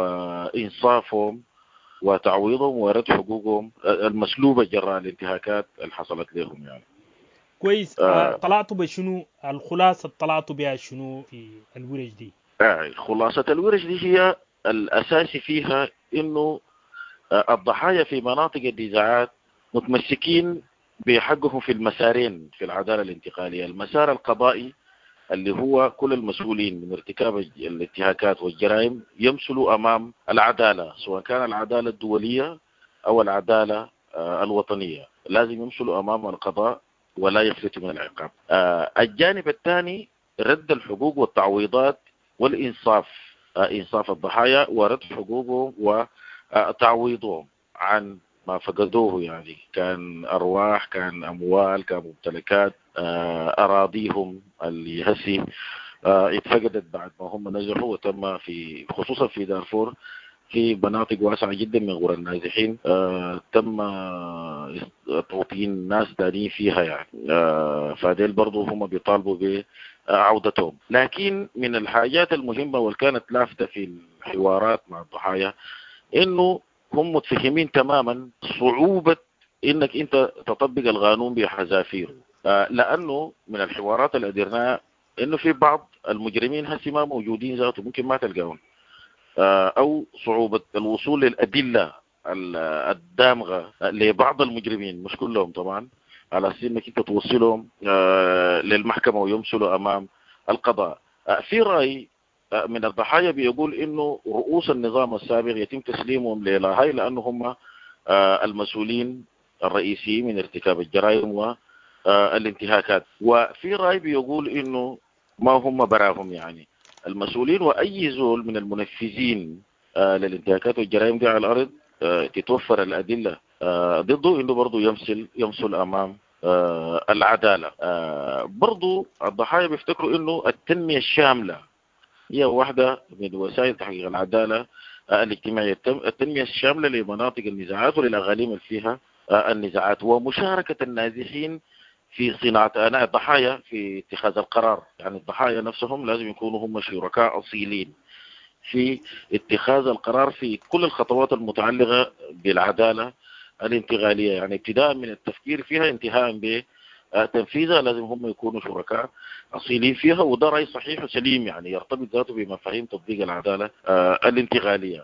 وإنصافهم وتعويضهم ورد حقوقهم المسلوبة جراء الانتهاكات اللي حصلت لهم. يعني كويس. آه طلعتوا بشنو؟ الخلاصة طلعتوا بها شنو في الورش دي؟ آه خلاصة الورش دي هي الأساسي فيها إنه آه الضحايا في مناطق النزاعات متمسكين بحقهم في المسارين في العدالة الانتقالية: المسار القضائي اللي هو كل المسؤولين من ارتكاب الانتهاكات والجرائم يمثلوا أمام العدالة، سواء كان العدالة الدولية أو العدالة آه الوطنية، لازم يمثلوا أمام القضاء ولا يفلتوا من العقاب. آه الجانب الثاني رد الحقوق والتعويضات والإنصاف، آه إنصاف الضحايا ورد حقوقهم وتعويضهم عن ما فقدوه، يعني كان أرواح، كان أموال، كان ممتلكات، آه أراضيهم اللي هسي آه اتفقدت بعد ما هم نزحوا، وتم في خصوصا في دارفور في مناطق واسعة جدا من غور النازحين آه تم توطين ناس تانيين فيها، يعني آه فهذيل برضو هم بيطالبوا بعودتهم. لكن من الحاجات المهمة واللي كانت لافتة في الحوارات مع الضحايا إنه هم متفهمين تماما صعوبة إنك أنت تطبق القانون بحذافيره، آه لأنه من الحوارات اللي قدرناها إنه في بعض المجرمين هسي ما موجودين ذاته، ممكن ما تلقاهم، أو صعوبة الوصول للأدلة الدامغة لبعض المجرمين، مش كلهم طبعا، على أساس أنك أنت توصلهم للمحكمة ويمثلوا أمام القضاء. في رأي من الضحايا بيقول إنه رؤوس النظام السابق يتم تسليمهم للاهاي لأنه هم المسؤولين الرئيسيين من ارتكاب الجرائم والانتهاكات. وفي رأي بيقول إنه ما هم براهم، يعني المسؤولين وأي زول من المنفذين آه للانتهاكات والجرائم دي على الأرض آه تتوفر الأدلة آه ضده، إنه برضو يمثل يمثل أمام آه العدالة. آه برضو الضحايا بيفتكروا إنه التنمية الشاملة هي واحدة من وسائل تحقيق العدالة آه الاجتماعية، التنمية الشاملة لمناطق النزاعات وللأقاليم اللي فيها آه النزاعات، ومشاركة النازحين في صناعة أناء الضحايا في اتخاذ القرار. يعني الضحايا نفسهم لازم يكونوا هم شركاء أصيلين في اتخاذ القرار في كل الخطوات المتعلقة بالعدالة الانتقالية، يعني ابتداء من التفكير فيها انتهاء بتنفيذها لازم هم يكونوا شركاء أصيلين فيها. وده رأي صحيح وسليم، يعني يرتبط ذاته بمفاهيم تطبيق العدالة الانتقالية.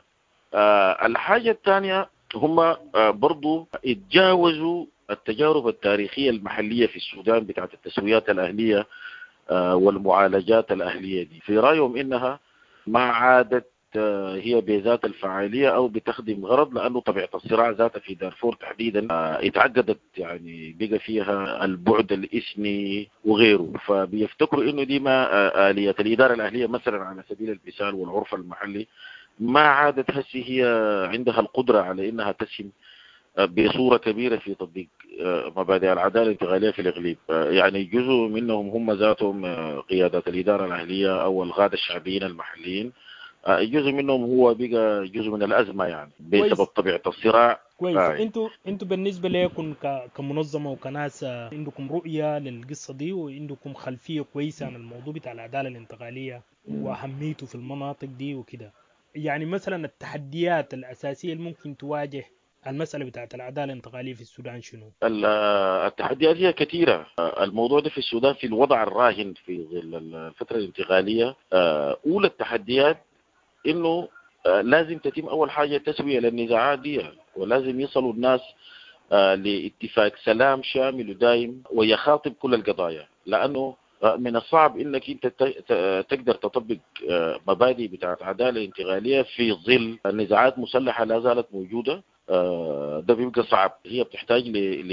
الحاجة الثانية هم برضو اتجاوزوا التجارب التاريخية المحلية في السودان بتاعت التسويات الأهلية والمعالجات الأهلية دي، في رأيهم إنها ما عادت هي بذات الفعالية أو بتخدم غرض، لأنه طبيعة الصراع ذاتها في دارفور تحديدا اتعقدت، يعني بقى فيها البعد الإثني وغيره، فبيفتكروا إنه دي ما آلية الإدارة الأهلية مثلا على سبيل المثال والعرف المحلي ما عادت هسي هي عندها القدرة على إنها تسهم بصورة كبيرة في تطبيق مبادئ العدالة الانتقالية في الإقليم. يعني جزء منهم هم ذاتهم قيادات الإدارة الأهلية أو القادة الشعبيين المحليين، جزء منهم هو بقى جزء من الأزمة، يعني بسبب طبيعة الصراع كويس. آه. انتوا انتوا بالنسبه لكم ك- كمنظمه وكناس آه، عندكم رؤيه للقصه دي وعندكم خلفيه كويسه عن الموضوع بتاع العداله الانتقاليه واهميته في المناطق دي وكده. يعني مثلا التحديات الاساسيه اللي ممكن تواجه المساله بتاعت العداله الانتقاليه في السودان شنو؟ ال- التحديات هي كثيرة. الموضوع ده في السودان في الوضع الراهن في ظل الفترة الانتقالية. أولى التحديات إنه لازم تتم أول حاجة تسوية للنزاعات دي، ولازم يصلوا الناس لاتفاق سلام شامل ودائم ويخاطب كل القضايا، لأنه من الصعب انك انت تقدر تطبق مبادئ بتاعت عداله انتقاليه في ظل النزاعات مسلحه لا زالت موجوده. ده بيبقى صعب، هي بتحتاج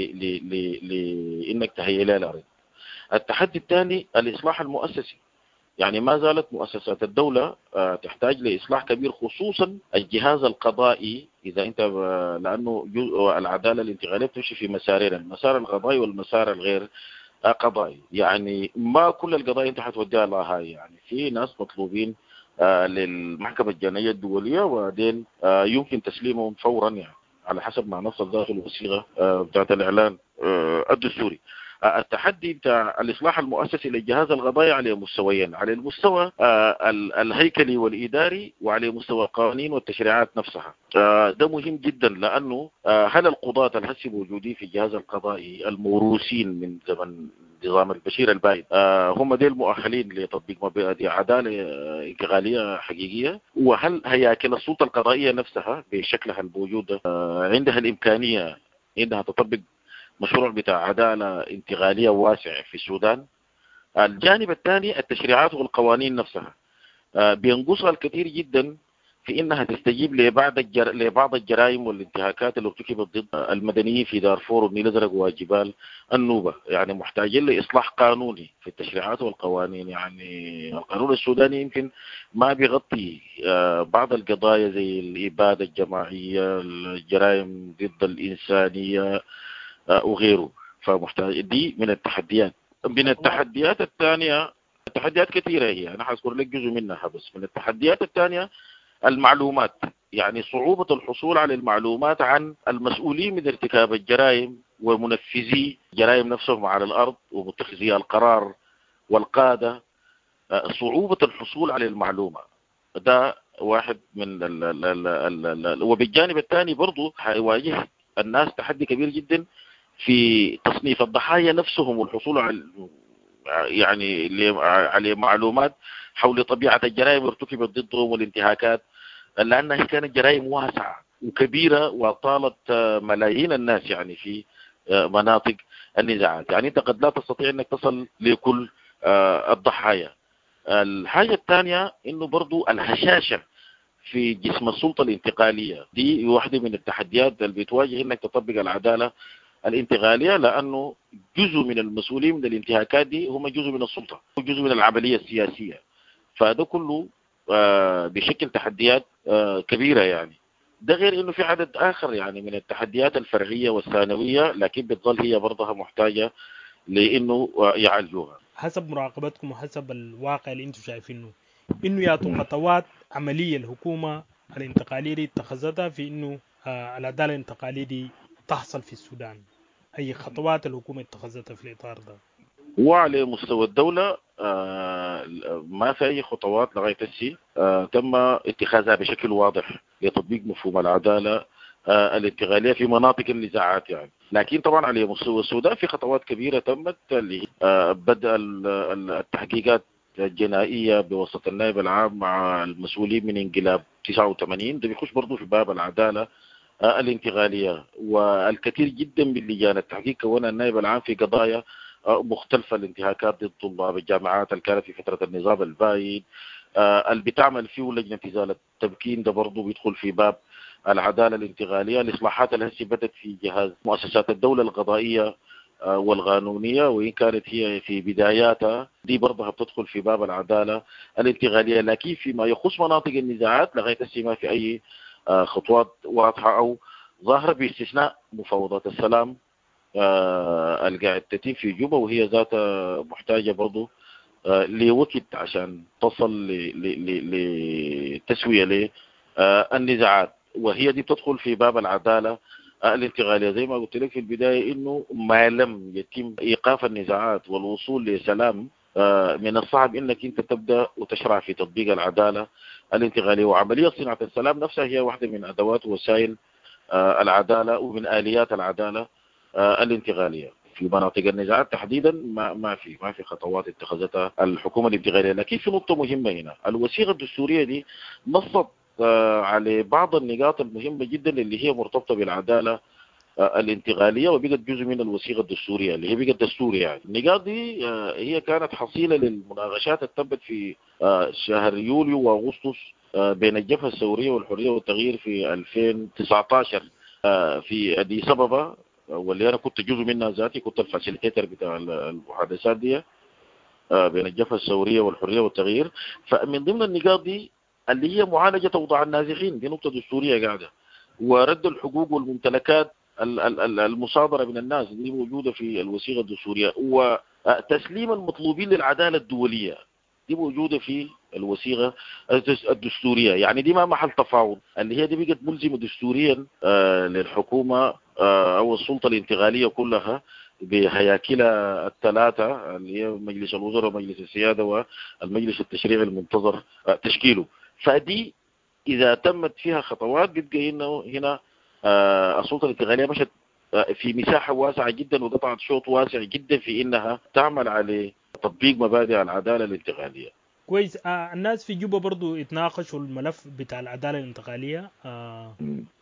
لانك تهيئ لها الارض. التحدي الثاني الاصلاح المؤسسي، يعني ما زالت مؤسسات الدوله تحتاج لاصلاح كبير، خصوصا الجهاز القضائي. اذا انت لانه العداله الانتقاليه بتمشي في مسارين، المسار القضائي والمسار الغير قضائي. يعني ما كل القضايا انت حتوديها لها، يعني في ناس مطلوبين آه للمحكمة الجنائية الدولية وبعدين آه يمكن تسليمهم فورا، يعني على حسب ما نص داخل الوثيقة آه بتاعت الإعلان آه الدستوري. آه التحدي بتاع الإصلاح المؤسسي للجهاز القضائي على مستويين، على المستوى آه الهيكلي والإداري وعلى مستوى القوانين والتشريعات نفسها. آه ده مهم جدا، لأنه آه هل القضاة الهسي موجودين في الجهاز القضائي الموروثين من زمن نظام البشير البايد آه هم دي المؤهلين لتطبيق مبادئ عدالة انتقالية حقيقية؟ وهل هياكل السلطة القضائية نفسها بشكلها الموجودة آه عندها الإمكانية إنها تطبق مشروع بتاع عدالة انتقالية واسع في السودان؟ الجانب الثاني التشريعات والقوانين نفسها آه بينقصها الكثير جدا في انها تستجيب لبعض الجر... لبعض الجرائم والانتهاكات اللي ارتكبت ضد المدنيين في دارفور والنيل الازرق وجبال النوبه. يعني محتاجين لاصلاح قانوني في التشريعات والقوانين. يعني القانون السوداني يمكن ما بيغطي بعض القضايا زي الاباده الجماعيه، الجرائم ضد الانسانيه وغيره. فمحتاج دي من التحديات. من التحديات الثانيه، التحديات كثيره هي، انا حذكر لك جزء منها بس. من التحديات الثانيه المعلومات، يعني صعوبة الحصول على المعلومات عن المسؤولين من ارتكاب الجرائم ومنفذي الجرائم نفسهم على الأرض ومتخذي القرار والقادة. صعوبة الحصول على المعلومة ده واحد من ال ال ال ال ال وبالجانب الثاني برضو هيواجه الناس تحدي كبير جدا في تصنيف الضحايا نفسهم والحصول على يعني على معلومات حول طبيعة الجرائم ارتكبت ضدهم والانتهاكات، لأنها كانت جرائم واسعة وكبيرة وطالت ملايين الناس يعني في مناطق النزاعات. يعني أنت قد لا تستطيع أنك تصل لكل الضحايا. الحاجة الثانية أنه برضو الهشاشة في جسم السلطة الانتقالية دي واحدة من التحديات اللي بتواجه أنك تطبق العدالة الانتقالية، لأنه جزء من المسؤولين من الانتهاكات دي هم جزء من السلطة وجزء من العملية السياسية. فده كله بشكل تحديات كبيرة. يعني ده غير انه في عدد اخر يعني من التحديات الفرعية والثانوية، لكن بتظل هي برضها محتاجة لانه يعالجوها. حسب مراقبتكم وحسب الواقع اللي انتم شايفينه، انه يعطوا خطوات عملية الحكومة الانتقالية دي اتخذتها في انه العدالة الانتقالية دي تحصل في السودان. اي خطوات الحكومة اتخذتها في الاطار ده؟ وعلى مستوى الدولة آه ما في أي خطوات لغاية السي آه تم اتخاذها بشكل واضح لتطبيق مفهوم العدالة آه الانتقالية في مناطق النزاعات. يعني لكن طبعا على مستوى السودان في خطوات كبيرة تمت لبدء التحقيقات الجنائية بواسطة النائب العام مع المسؤولين من انقلاب تسعة وثمانين. ده بيخش برضو في باب العدالة آه الانتقالية. والكثير جدا من لجان التحقيق كونها النائب العام في قضايا مختلفة، الانتهاكات ضد طلاب الجامعات اللي كانت في فترة النظام البايد آه اللي بتعمل فيه لجنة إزالة التمكين، ده برضه بيدخل في باب العدالة الانتقالية. الإصلاحات اللي هسه بدت في جهاز مؤسسات الدولة القضائية آه والقانونية، وإن كانت هي في بداياتها دي برضه بتدخل في باب العدالة الانتقالية. لكن فيما يخص مناطق النزاعات لغاية هسه ما في أي آه خطوات واضحة أو ظاهرة، باستثناء مفاوضات السلام آه القاعد تتم في جوبا، وهي ذاتها محتاجة برضو آه لوقت عشان تصل لتسوية للنزاعات، وهي دي بتدخل في باب العدالة الانتقالية زي ما قلت لك في البداية إنه ما لم يتم إيقاف النزاعات والوصول لسلام من الصعب إنك أنت تبدأ وتشرع في تطبيق العدالة الانتقالية. وعملية صناعة السلام نفسها هي واحدة من أدوات ووسائل العدالة ومن آليات العدالة الانتقالية. في مناطق النزاعات تحديدا ما ما في ما في خطوات اتخذتها الحكومة الانتقالية. لكن في نقطة مهمة هنا، الوثيقة الدستورية دي نصت على بعض النقاط المهمة جدا اللي هي مرتبطة بالعدالة الانتقالية، وبقت جزء من الوثيقة الدستورية اللي هي بقت دستور. يعني النقاط دي هي كانت حصيلة للمناقشات التبت في شهر يوليو وأغسطس بين الجبهة الثورية والحرية والتغيير في ألفين وتسعة عشر في أديس أبابا، واللي أنا كنت جزء منها ذاتي، كنت الفاسيليتيتر بتاع المحادثات دي بين الجبهة الثورية والحرية والتغيير. فمن ضمن النقاط دي اللي هي معالجة أوضاع النازحين، دي نقطة دستورية قاعدة، ورد الحقوق والممتلكات المصادرة من الناس دي موجودة في الوثيقة الدستورية، وتسليم المطلوبين للعدالة الدولية دي موجودة في الوثيقة الدستورية. يعني دي ما محل تفاوض، اللي هي دي بقت ملزمة دستوريا للحكومة أو السلطة الانتقالية كلها بهياكلها الثلاثة اللي هي مجلس الوزراء ومجلس السيادة والمجلس التشريعي المنتظر تشكيله. فدي إذا تمت فيها خطوات بيبقى إنه هنا السلطة الانتقالية مشت في مساحة واسعة جدا وقطعت شوط واسع جدا في إنها تعمل على تطبيق مبادئ العدالة الانتقالية. كويس. آه الناس في جوبا برضو اتناقشوا الملف بتاع العدالة الانتقالية، آه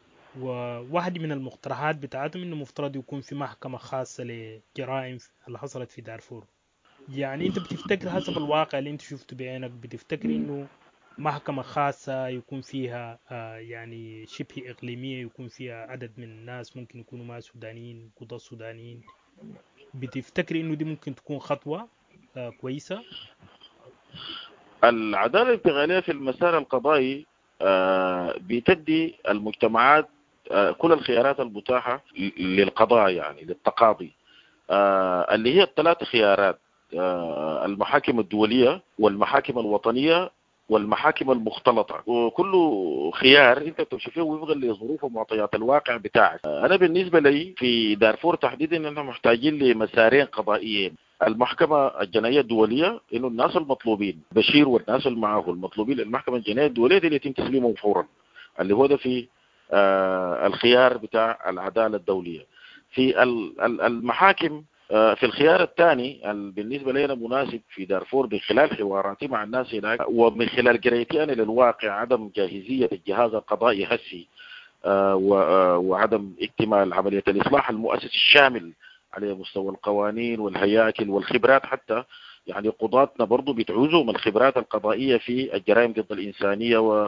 وواحد من المقترحات بتاعتهم إنه مفترض يكون في محكمة خاصة لجرائم اللي حصلت في دارفور. يعني أنت بتفتكر حسب الواقع اللي أنت شفته بعينك، بتفتكر إنه محكمة خاصة يكون فيها آه يعني شبه إقليمية، يكون فيها عدد من الناس ممكن يكونوا ما سودانيين، قضاة سودانيين، بتفتكر إنه دي ممكن تكون خطوة آه كويسة؟ العدالة الانتقالية في المسار القضائي آه بتدي المجتمعات آه كل الخيارات المتاحة للقضاء، يعني للتقاضي، آه اللي هي الثلاث خيارات: آه المحاكم الدولية والمحاكم الوطنية والمحاكم المختلطة. وكل خيار انت بتمشي فيه وفقا لظروف ومعطيات الواقع بتاعك. انا بالنسبة لي في دارفور تحديدا اننا محتاجين لمسارين قضائيين: المحكمة الجنائية الدولية، انه الناس المطلوبين بشير والناس اللي معه المطلوبين للمحكمة الجنائية الدولية دي اللي يتم تسليمهم فورا، اللي هو ده في آه الخيار بتاع العدالة الدولية. في المحاكم في الخيار الثاني بالنسبة لنا مناسب في دارفور من خلال حواراتي مع الناس هناك ومن خلال قرايتي أنا للواقع عدم جاهزية الجهاز القضائي هسي وعدم اكتمال عملية الإصلاح المؤسسي الشامل على مستوى القوانين والهياكل والخبرات. حتى يعني قضاتنا برضو بتعوزهم الخبرات القضائية في الجرائم ضد الإنسانية و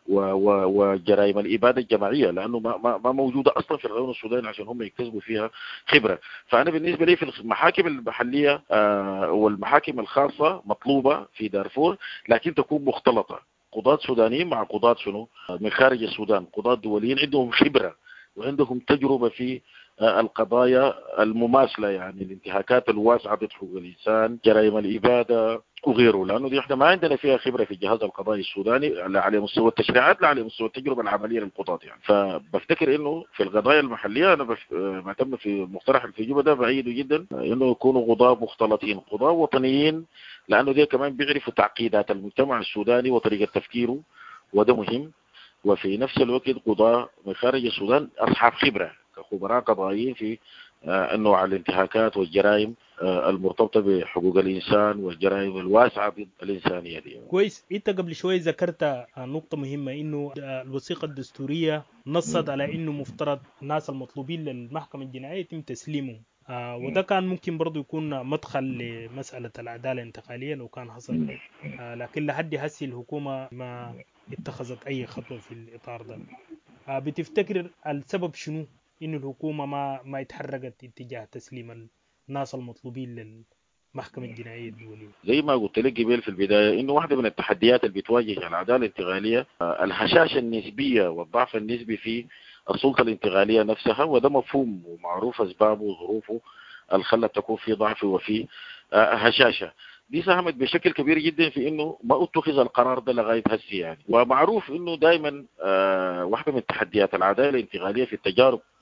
وجرائم الإبادة الجماعية، لأنه ما ما موجودة أصلا في القانون السوداني عشان هم يكتسبوا فيها خبرة. فأنا بالنسبة لي في المحاكم المحلية والمحاكم الخاصة مطلوبة في دارفور، لكن تكون مختلطة، قضاة سودانيين مع قضاة شنو من خارج السودان، قضاة دوليين عندهم خبرة وعندهم تجربة في القضايا المماثلة، يعني الانتهاكات الواسعة ضد حقوق الإنسان، جرائم الإبادة وغيره، لأنه دي احنا ما عندنا فيها خبرة في الجهاز القضائي السوداني لا على مستوى التشريعات لا على مستوى التجربة العملية للقضاة. يعني فبفتكر إنه في القضايا المحلية أنا معتمد في مقترح في جوبا ده بعيده جدا إنه يكونوا قضاة مختلطين، قضاة وطنيين، لأنه دي كمان بيعرفوا تعقيدات المجتمع السوداني وطريقة تفكيره، وده مهم. وفي نفس الوقت قضاة من خارج السودان أصحاب خبرة كخبراء قضائيين في أنواع الانتهاكات والجرائم المرتبطة بحقوق الإنسان والجرائم الواسعة ضد الإنسانية دي. كويس. أنت قبل شوي ذكرت نقطة مهمة، إنه الوثيقة الدستورية نصت على إنه مفترض الناس المطلوبين للمحكمة الجنائية يتم تسليمهم، آه وده كان ممكن برضو يكون مدخل لمسألة العدالة الانتقالية لو كان حصل، آه لكن لحد هسي الحكومة ما اتخذت أي خطوة في الإطار ده. آه بتفتكر السبب شنو إنه الحكومة ما ما اتحركت اتجاه تسليم الناس المطلوبين للمحكمة الجنائية الدولية؟ زي ما قلت لك قبل في البداية إنه واحدة من التحديات اللي بتواجه العدالة الانتقالية آه الهشاشة النسبية والضعف النسبي في السلطة الانتقالية نفسها، وده مفهوم ومعروف أسبابه وظروفه اللي خلت تكون في ضعف وفي آه هشاشة. دي ساهمت بشكل كبير جدا في انه ما اتخذ القرار ده لغايه هسه يعني. ومعروف انه دائما آه واحده من تحديات العداله الانتقاليه في التجارب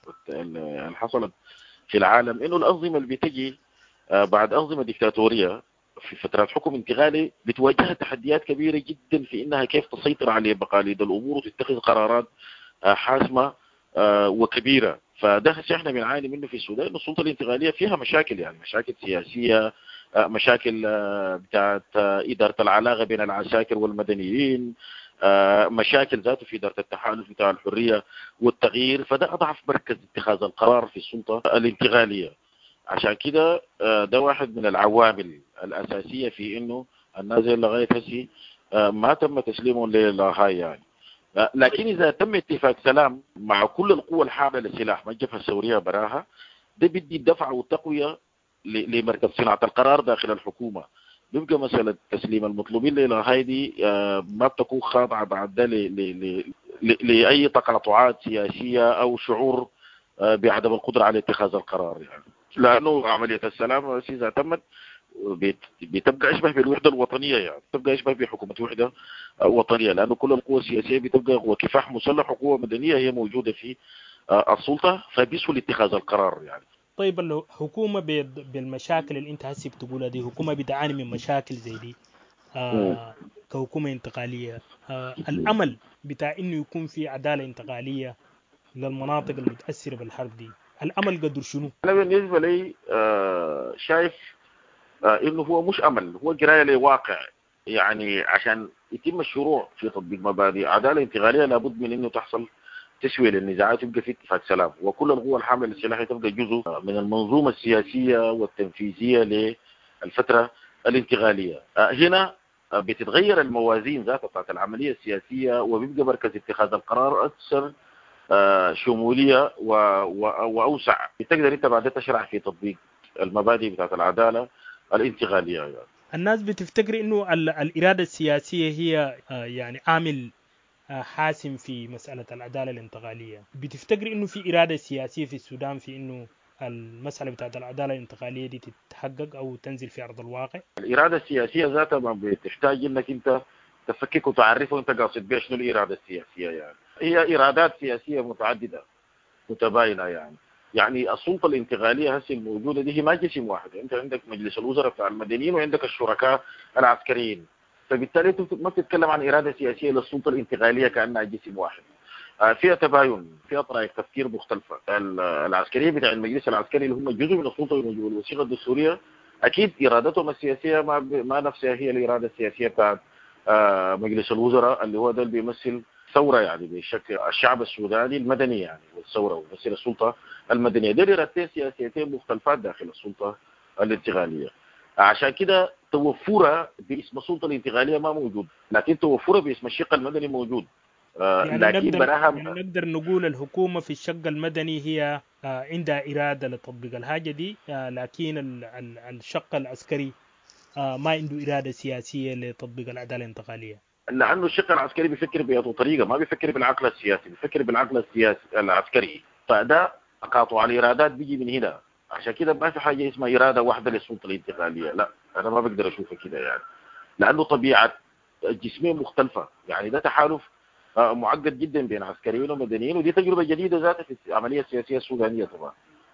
اللي حصلت في العالم إنه الأنظمة اللي بتجي بعد أنظمة ديكتاتورية في فترات حكم انتقالي بتواجهها تحديات كبيرة جدا في إنها كيف تسيطر على مقاليد الأمور وتتخذ قرارات حاسمة وكبيرة. فده احنا بنعاني منه في السودان، إنه السلطة الانتقالية فيها مشاكل، يعني مشاكل سياسية، مشاكل بتاعت إدارة العلاقة بين العساكر والمدنيين، مشاكل ذاته في إدارة التحالف بتاع الحرية والتغيير. فده أضعف مركز اتخاذ القرار في السلطة الانتقالية. عشان كده ده واحد من العوامل الأساسية في إنه الناس لغاية هسي ما تم تسليمهم للهاي يعني. لكن إذا تم اتفاق سلام مع كل القوى الحاملة للسلاح، ما الجبهة الثورية براها، ده بدي الدفع والتقوية لمركز صناعة القرار داخل الحكومة. بيبقى مسألة تسليم المطلوبين للهاي دي ما بتكون خاضعة بعد ده لأي تقاطعات سياسية أو شعور بعدم القدرة على اتخاذ القرار يعني. لأنه عملية السلام إذا تمت بتبقى أشبه بالوحدة الوطنية، يعني بتبقى أشبه بحكومة وحدة وطنية، لأنه كل القوى السياسية بتبقى وكفاح مسلح وقوة مدنية هي موجودة في السلطة، فبيسهل اتخاذ القرار يعني. طيب الحكومة بالمشاكل اللي انت هسي بتقولها دي، حكومة بتعاني من مشاكل زي دي آه كحكومة انتقالية، آه الأمل بتاع إنه يكون في عدالة انتقالية للمناطق المتأثرة بالحرب دي، الأمل قدر شنو؟ أنا بالنسبة لي آه شايف آه إنه هو مش أمل، هو قراية لواقع. يعني عشان يتم الشروع في تطبيق مبادئ عدالة انتقالية لابد من إنه تحصل تسوية للنزاعات، يبقى في اتفاق سلام، وكل القوى الحاملة للسلاح تبقى جزء من المنظومة السياسية والتنفيذية للفترة الانتقالية. هنا بتتغير الموازين ذاتها بتاعت العملية السياسية، وبيبقى مركز اتخاذ القرار أكثر شمولية وأوسع. بتقدر أنت بعد تشرع في تطبيق المبادئ بتاعت العدالة الانتقالية يعني. الناس بتفتكر إنه الإرادة السياسية هي يعني عامل حاسم في مسألة العدالة الانتقالية. بتفتكر إنه في إرادة سياسية في السودان في إنه المسألة بتاعت العدالة الانتقالية دي تتحقق أو تنزل في أرض الواقع؟ الإرادة السياسية ذاتها ما بتحتاج إنك أنت تفكك وتعرفه وأنت قاصد بيه شنو الإرادة السياسية يعني. هي إرادات سياسية متعددة متباينة يعني. يعني السلطة الانتقالية هسه الموجودة دي هي ما جسم واحد، أنت عندك مجلس الوزراء بتاع المدنيين وعندك الشركاء العسكريين، فبالتالي انت ما بتتكلم عن إرادة سياسية للسلطة الانتقالية كأنها جسم واحد. فيها تباين، فيها طرائق تفكير مختلفة. العسكريين بتاع المجلس العسكري اللي هم جزء من السلطة والوثيقة الدستورية أكيد إرادتهم السياسية ما ما نفسها هي الإرادة السياسية بتاعت مجلس الوزراء اللي هو ده اللي بيمثل ثورة يعني بشكل الشعب السوداني المدني يعني، والثورة وبيمثل السلطة المدنية. دي إرادتين سياسيتين مختلفات داخل السلطة الانتقالية. عشان كده توفرها باسم السلطة الانتقالية ما موجود، لكن توفرها باسم الشق المدني موجود. آه يعني لكن نقدر, براها يعني نقدر نقول الحكومة في الشق المدني هي آه عندها إرادة لتطبيق الحاجة دي، آه لكن ال ال الشق العسكري آه ما عنده إرادة سياسية لتطبيق العدالة الانتقالية. لأنه الشق العسكري بيفكر بأي طريقة، ما بيفكر بالعقل السياسي، بيفكر بالعقل السياسي العسكري. فده تقاطع الإرادات بيجي من هنا. عشان كده ما في حاجة اسمها إرادة واحدة للسلطة الانتقالية، لا أنا ما بقدر أشوفها كده يعني، لأنه طبيعة الجسمين مختلفة. يعني ده تحالف معقد جدا بين عسكريين ومدنيين، ودي تجربة جديدة ذاتها في العملية السياسية السودانية طبعا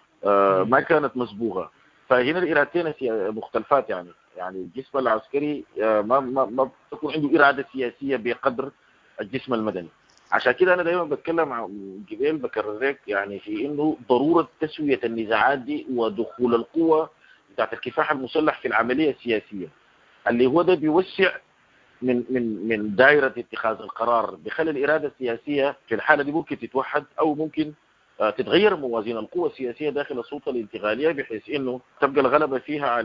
ما كانت مسبوقة. فهنا الإرادتين مختلفات يعني. يعني الجسم العسكري ما ما ما بتكون عنده إرادة سياسية بقدر الجسم المدني. عشان كده أنا دائما بتكلم عن جبال بكررك يعني في إنه ضرورة تسوية النزاعات دي ودخول القوة بتاعت الكفاح المسلح في العملية السياسية، اللي هو ده بيوسع من من من دائرة اتخاذ القرار، بخلي الإرادة السياسية في الحالة دي ممكن تتوحد أو ممكن تتغير موازين القوى السياسية داخل السلطة الانتقالية بحيث إنه تبقى الغلبة فيها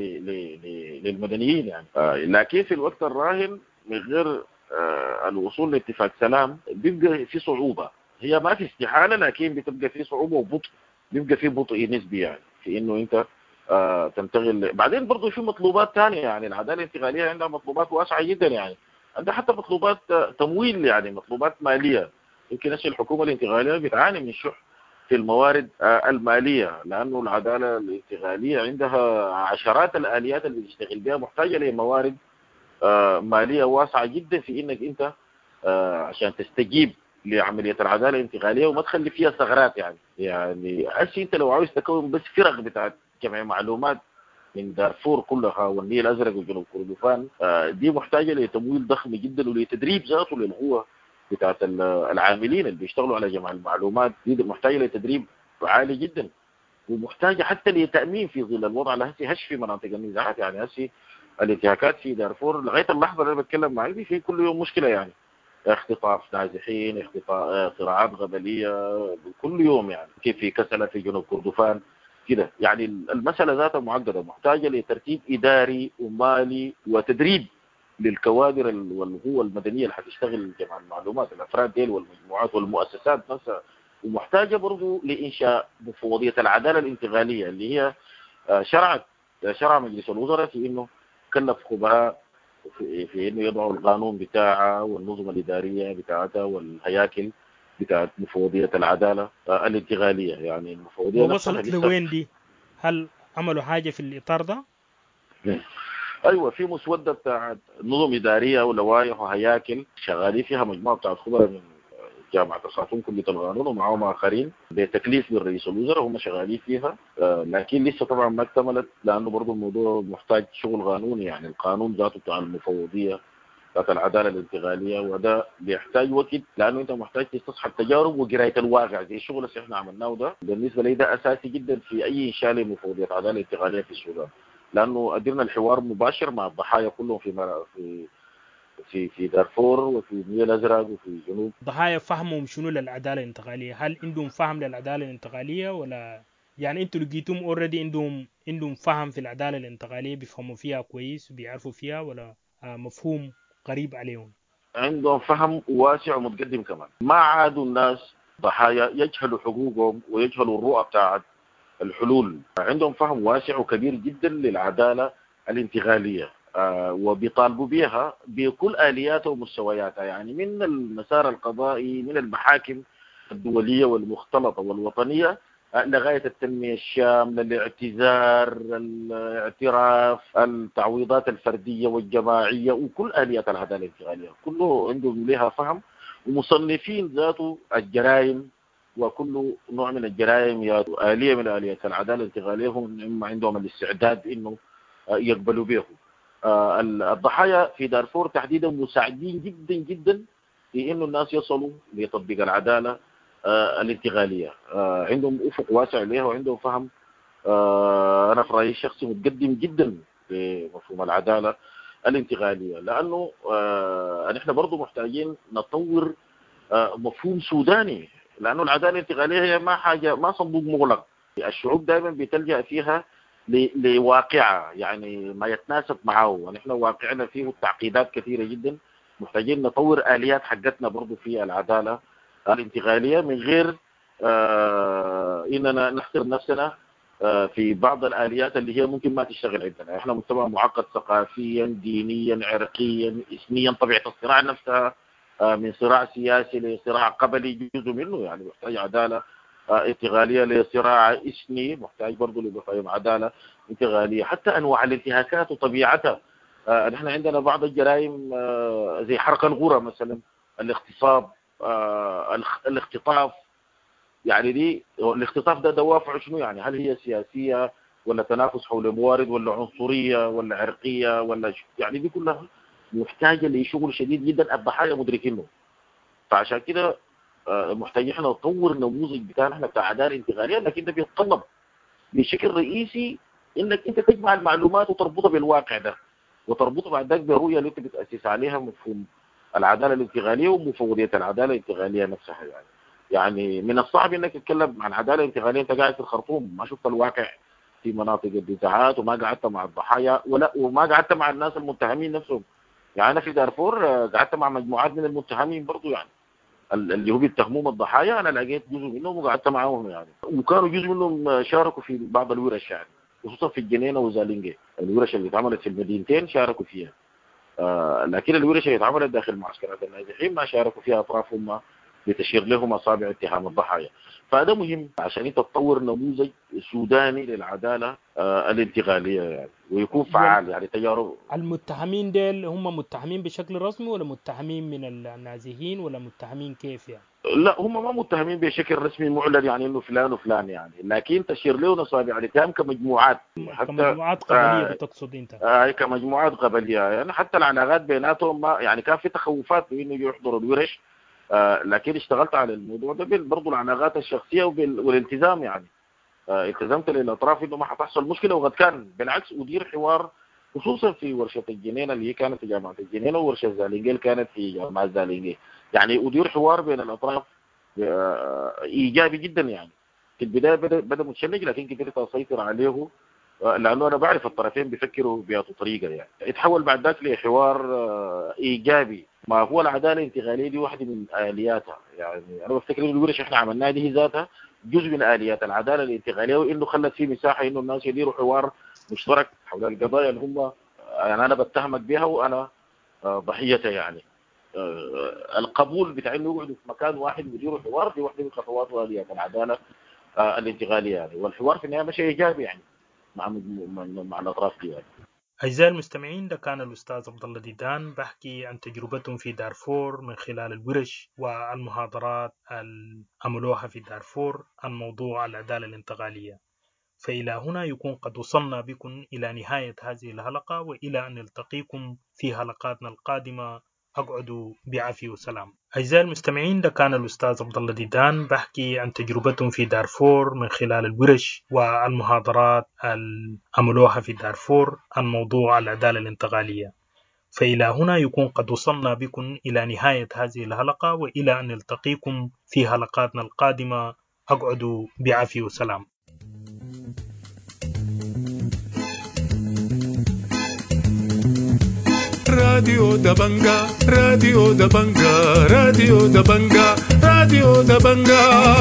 للمدنيين يعني. لكن في الوقت الراهن من غير الوصول لاتفاق سلام بيبقى في صعوبة. هي ما في استحالة لكن بتبقى في صعوبة وبطء، بيبقى في بطء نسبي يعني في إنه أنت آه تنتقل. بعدين برضو في مطلوبات ثانية يعني. العدالة الانتقالية عندها مطلوبات واسعة جدا يعني، عندها حتى مطلوبات تمويل يعني مطلوبات مالية. يمكن نفس الحكومة الانتقالية بتعاني من شح في الموارد آه المالية، لأنه العدالة الانتقالية عندها عشرات الآليات اللي بتشتغل بها، محتاجة لموارد آه مالية واسعة جدا في إنك أنت آه عشان تستجيب لعمليه العداله الانتقاليه وما تخلي فيها ثغرات. يعني يعني هسه انت لو عاوز تكون بس فرق بتاعت جمع معلومات من دارفور كلها والنيل الازرق وجنوب كردفان، دي محتاجه لتمويل ضخم جدا ولتدريب ذاته للقوه بتاعت العاملين اللي بيشتغلوا على جمع المعلومات، دي محتاجه لتدريب عالي جدا، ومحتاجه حتى لتامين في ظل الوضع اللي هسه هش في مناطق النزاعات. يعني هسه الانتهاكات في دارفور لغايه اللحظه اللي انا بتكلم معك دي في كل يوم مشكله، يعني اختطاف نازحين، اختطاف صراعات غبليه كل يوم، يعني كيف في كسلة في جنوب كردفان كده. يعني المساله ذاتها معقده، محتاجه لترتيب اداري ومالي وتدريب للكوادر والقوى المدنيه اللي حتشتغل جمع المعلومات، الافراد ديل والمجموعات والمؤسسات نفسها، ومحتاجه برضه لانشاء مفوضيه العداله الانتقاليه اللي هي شرعت شرع مجلس الوزراء في انه كلف خبراء في, في انه يضعوا القانون بتاعها والنظم الاداريه بتاعتها والهياكل بتاعت مفوضيه العداله الانتقاليه. يعني المفوضيه وصلت لوين دي؟ هل عملوا حاجه في الاطار ده؟ ايوه، في مسوده بتاعت نظم اداريه ولوائح وهياكل شغالين فيها مجموعه بتاعت خبراء من جامعه الخرطوم كليه القانون ومعهم اخرين بتكليف من رئيس الوزراء، هم شغالين فيها، لكن لسه طبعا ما اكتملت لانه برضه الموضوع محتاج شغل قانوني. يعني القانون ذاته بتاع المفوضيه بتاعت العداله الانتقاليه، وده بيحتاج وقت لانه انت محتاج تستصحب تجارب وقرايه الواقع زي الشغل اللي احنا عملناه ده. بالنسبه لي ده اساسي جدا في اي انشاء لمفوضيه عداله انتقاليه في السودان، لانه قدرنا الحوار مباشر مع الضحايا كلهم في في في في دارفور وفي النيل الازرق وفي جنوب. الضحايا فهمهم شنو للعداله الانتقاليه؟ هل عندهم فهم للعداله الانتقاليه ولا يعني انتوا لقيتم اوريدي عندهم عندهم فهم في العداله الانتقاليه بيفهموا فيها كويس وبيعرفوا فيها، ولا مفهوم قريب عليهم؟ عندهم فهم واسع ومتقدم كمان. ما عادوا الناس ضحايا يجهلوا حقوقهم ويجهلوا الرؤى بتاعت الحلول، عندهم فهم واسع وكبير جدا للعداله الانتقاليه، آه وبيطالبوا بها بكل الياتها ومستوياتها، يعني من المسار القضائي، من المحاكم الدوليه والمختلطه والوطنيه، آه لغايه التنميه الشامله، الاعتذار، الاعتراف، التعويضات الفرديه والجماعيه، وكل اليات العداله الانتقاليه كله عندهم لها فهم. ومصنفين ذاته الجرائم وكل نوع من الجرائم يا آلية من آليات العدالة الانتقالية هم عندهم الاستعداد إنه يقبلوا به. الضحايا في دارفور تحديدا مساعدين جدا جدا في إنه الناس يصلوا لتطبيق العدالة الانتقالية، عندهم أفق واسع لها وعندهم فهم أنا في رأيي الشخصي متقدم جدا في مفهوم العدالة الانتقالية، لأنه نحن برضو محتاجين نطور مفهوم سوداني، لأنه العدالة الانتقالية هي ما حاجة ما صندوق مغلق، الشعوب دائما بتلجأ فيها لواقعها، يعني ما يتناسب معه، ونحن واقعنا فيه تعقيدات كثيرة جدا، محتاجين نطور آليات حقتنا برضو في العدالة الانتقالية من غير آه إننا نحصر نفسنا آه في بعض الآليات اللي هي ممكن ما تشتغل عندنا. احنا مجتمع معقد ثقافيا، دينيا، عرقيا، اسميا، طبيعة الصراع نفسها من صراع سياسي لصراع قبلي جزء منه، يعني محتاج عدالة انتقالية، لصراع إثني محتاج برضه لمفاهيم عدالة انتقالية، حتى أنواع الانتهاكات وطبيعتها. نحن عندنا بعض الجرائم زي حرق الغرة مثلا، الاغتصاب، الاختطاف، يعني دي الاختطاف ده دوافع شنو؟ يعني هل هي سياسية ولا تنافس حول موارد ولا عنصرية ولا عرقية ولا يعني دي كلها محتاجة لشغل شديد جدا الضحايا مدركينه. فعشان كده محتاجين احنا نطور النموذج بتاعنا احنا بتاع عدالة انتقالية، لكن ده بيتطلب بشكل رئيسي انك انت تجمع المعلومات وتربطها بالواقع ده، وتربطها بعد ذلك بالرؤية اللي انت بتأسس عليها مفهوم العدالة الانتقالية ومفوضية العدالة الانتقالية نفسها. يعني يعني من الصعب انك تتكلم عن عدالة انتقالية انت قاعد في الخرطوم، ما شفت الواقع في مناطق النزاعات، وما قعدت مع الضحايا ولا وما قعدت مع الناس المتهمين نفسهم. يعني أنا في دارفور قعدت مع مجموعات من المتهمين برضو، يعني اللي هو بيتهمون الضحايا أنا لقيت جزء منهم وقعدت معهم، يعني وكانوا جزء منهم شاركوا في بعض الورش، يعني خصوصا في الجنينة وزالينجي، الورش اللي اتعملت في المدينتين شاركوا فيها، آه لكن الورش اللي اتعملت داخل معسكرات النازحين ما شاركوا فيها أطرافهم لتشير لهم أصابع اتهام الضحايا. فهذا مهم عشان انت تطور نموذج سوداني للعدالة آه الانتقالية، يعني ويكون فعال. يعني تجارب المتهمين ديل هم متهمين بشكل رسمي ولا متهمين من النازحين ولا متهمين كيف يعني؟ لا هم ما متهمين بشكل رسمي معلن يعني انه فلان وفلان يعني، لكن تشير له اصابع الاتهام كمجموعات، حتى كمجموعات قبليه. آه بتقصد انت؟ آه كمجموعات قبليه يعني، حتى العلاقات بيناتهم ما يعني كان في تخوفات بانه يحضروا الورش، آه لكن اشتغلت على الموضوع ده برضه العلاقات الشخصيه والالتزام يعني. آه التزمت للاطراف انه ما حتحصل مشكله، وقد كان بالعكس ادير حوار خصوصا في ورشه الجنينه اللي هي كانت في جامعه الجنينه، وورشه زالينجيل كانت في جامعه زالينجيل، يعني ادير حوار بين الاطراف ايجابي جدا يعني. في البدايه بدا بدا متشنج، لكن قدرت اسيطر عليه لانه انا بعرف الطرفين بيفكروا بهذه الطريقه يعني. اتحول بعد ذاك لحوار ايجابي. ما هو العداله الانتقاليه دي واحده من الياتها يعني، انا بفتكر انه الورش احنا عملناها دي ذاتها جزء من اليات العداله الانتقاليه، وانه خلت في مساحه انه الناس يديروا حوار مشترك حول القضايا اللي هم يعني انا بتهمك بها وانا ضحيتها يعني. القبول بتاع انه يقعدوا في مكان واحد ويديروا حوار دي واحده من خطوات واليات العداله الانتقاليه يعني، والحوار في النهايه مش ايجابي يعني مع مع الاطراف دي يعني. أعزائي المستمعين، ده كان الأستاذ عبد الله ديدان بحكي عن تجربتهم في دارفور من خلال الورش والمحاضرات اللي عملوها في دارفور عن موضوع العدالة الانتقالية. فإلى هنا يكون قد وصلنا بكم إلى نهاية هذه الحلقة، وإلى أن نلتقيكم في حلقاتنا القادمة. أقعدوا بعافية وسلام. أعزائي المستمعين، ده كان الأستاذ عبد الله ديدان بحكي عن تجربتهم في دارفور من خلال الورش والمحاضرات اللي عملوها في دارفور عن موضوع العدالة الانتقالية. فإلى هنا يكون قد وصلنا بكم إلى نهاية هذه الحلقة، وإلى أن نلتقيكم في حلقاتنا القادمة. أقعدوا بعافية وسلام. راديو دبنجا راديو دبنجا راديو دبنجا راديو دبنجا.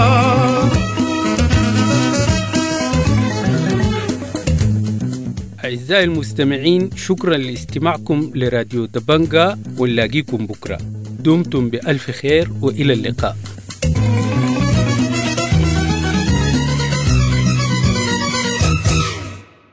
أعزائي المستمعين، شكرا لاستماعكم لراديو دبنجا، ونلاقيكم بكرة. دمتم بألف خير وإلى اللقاء.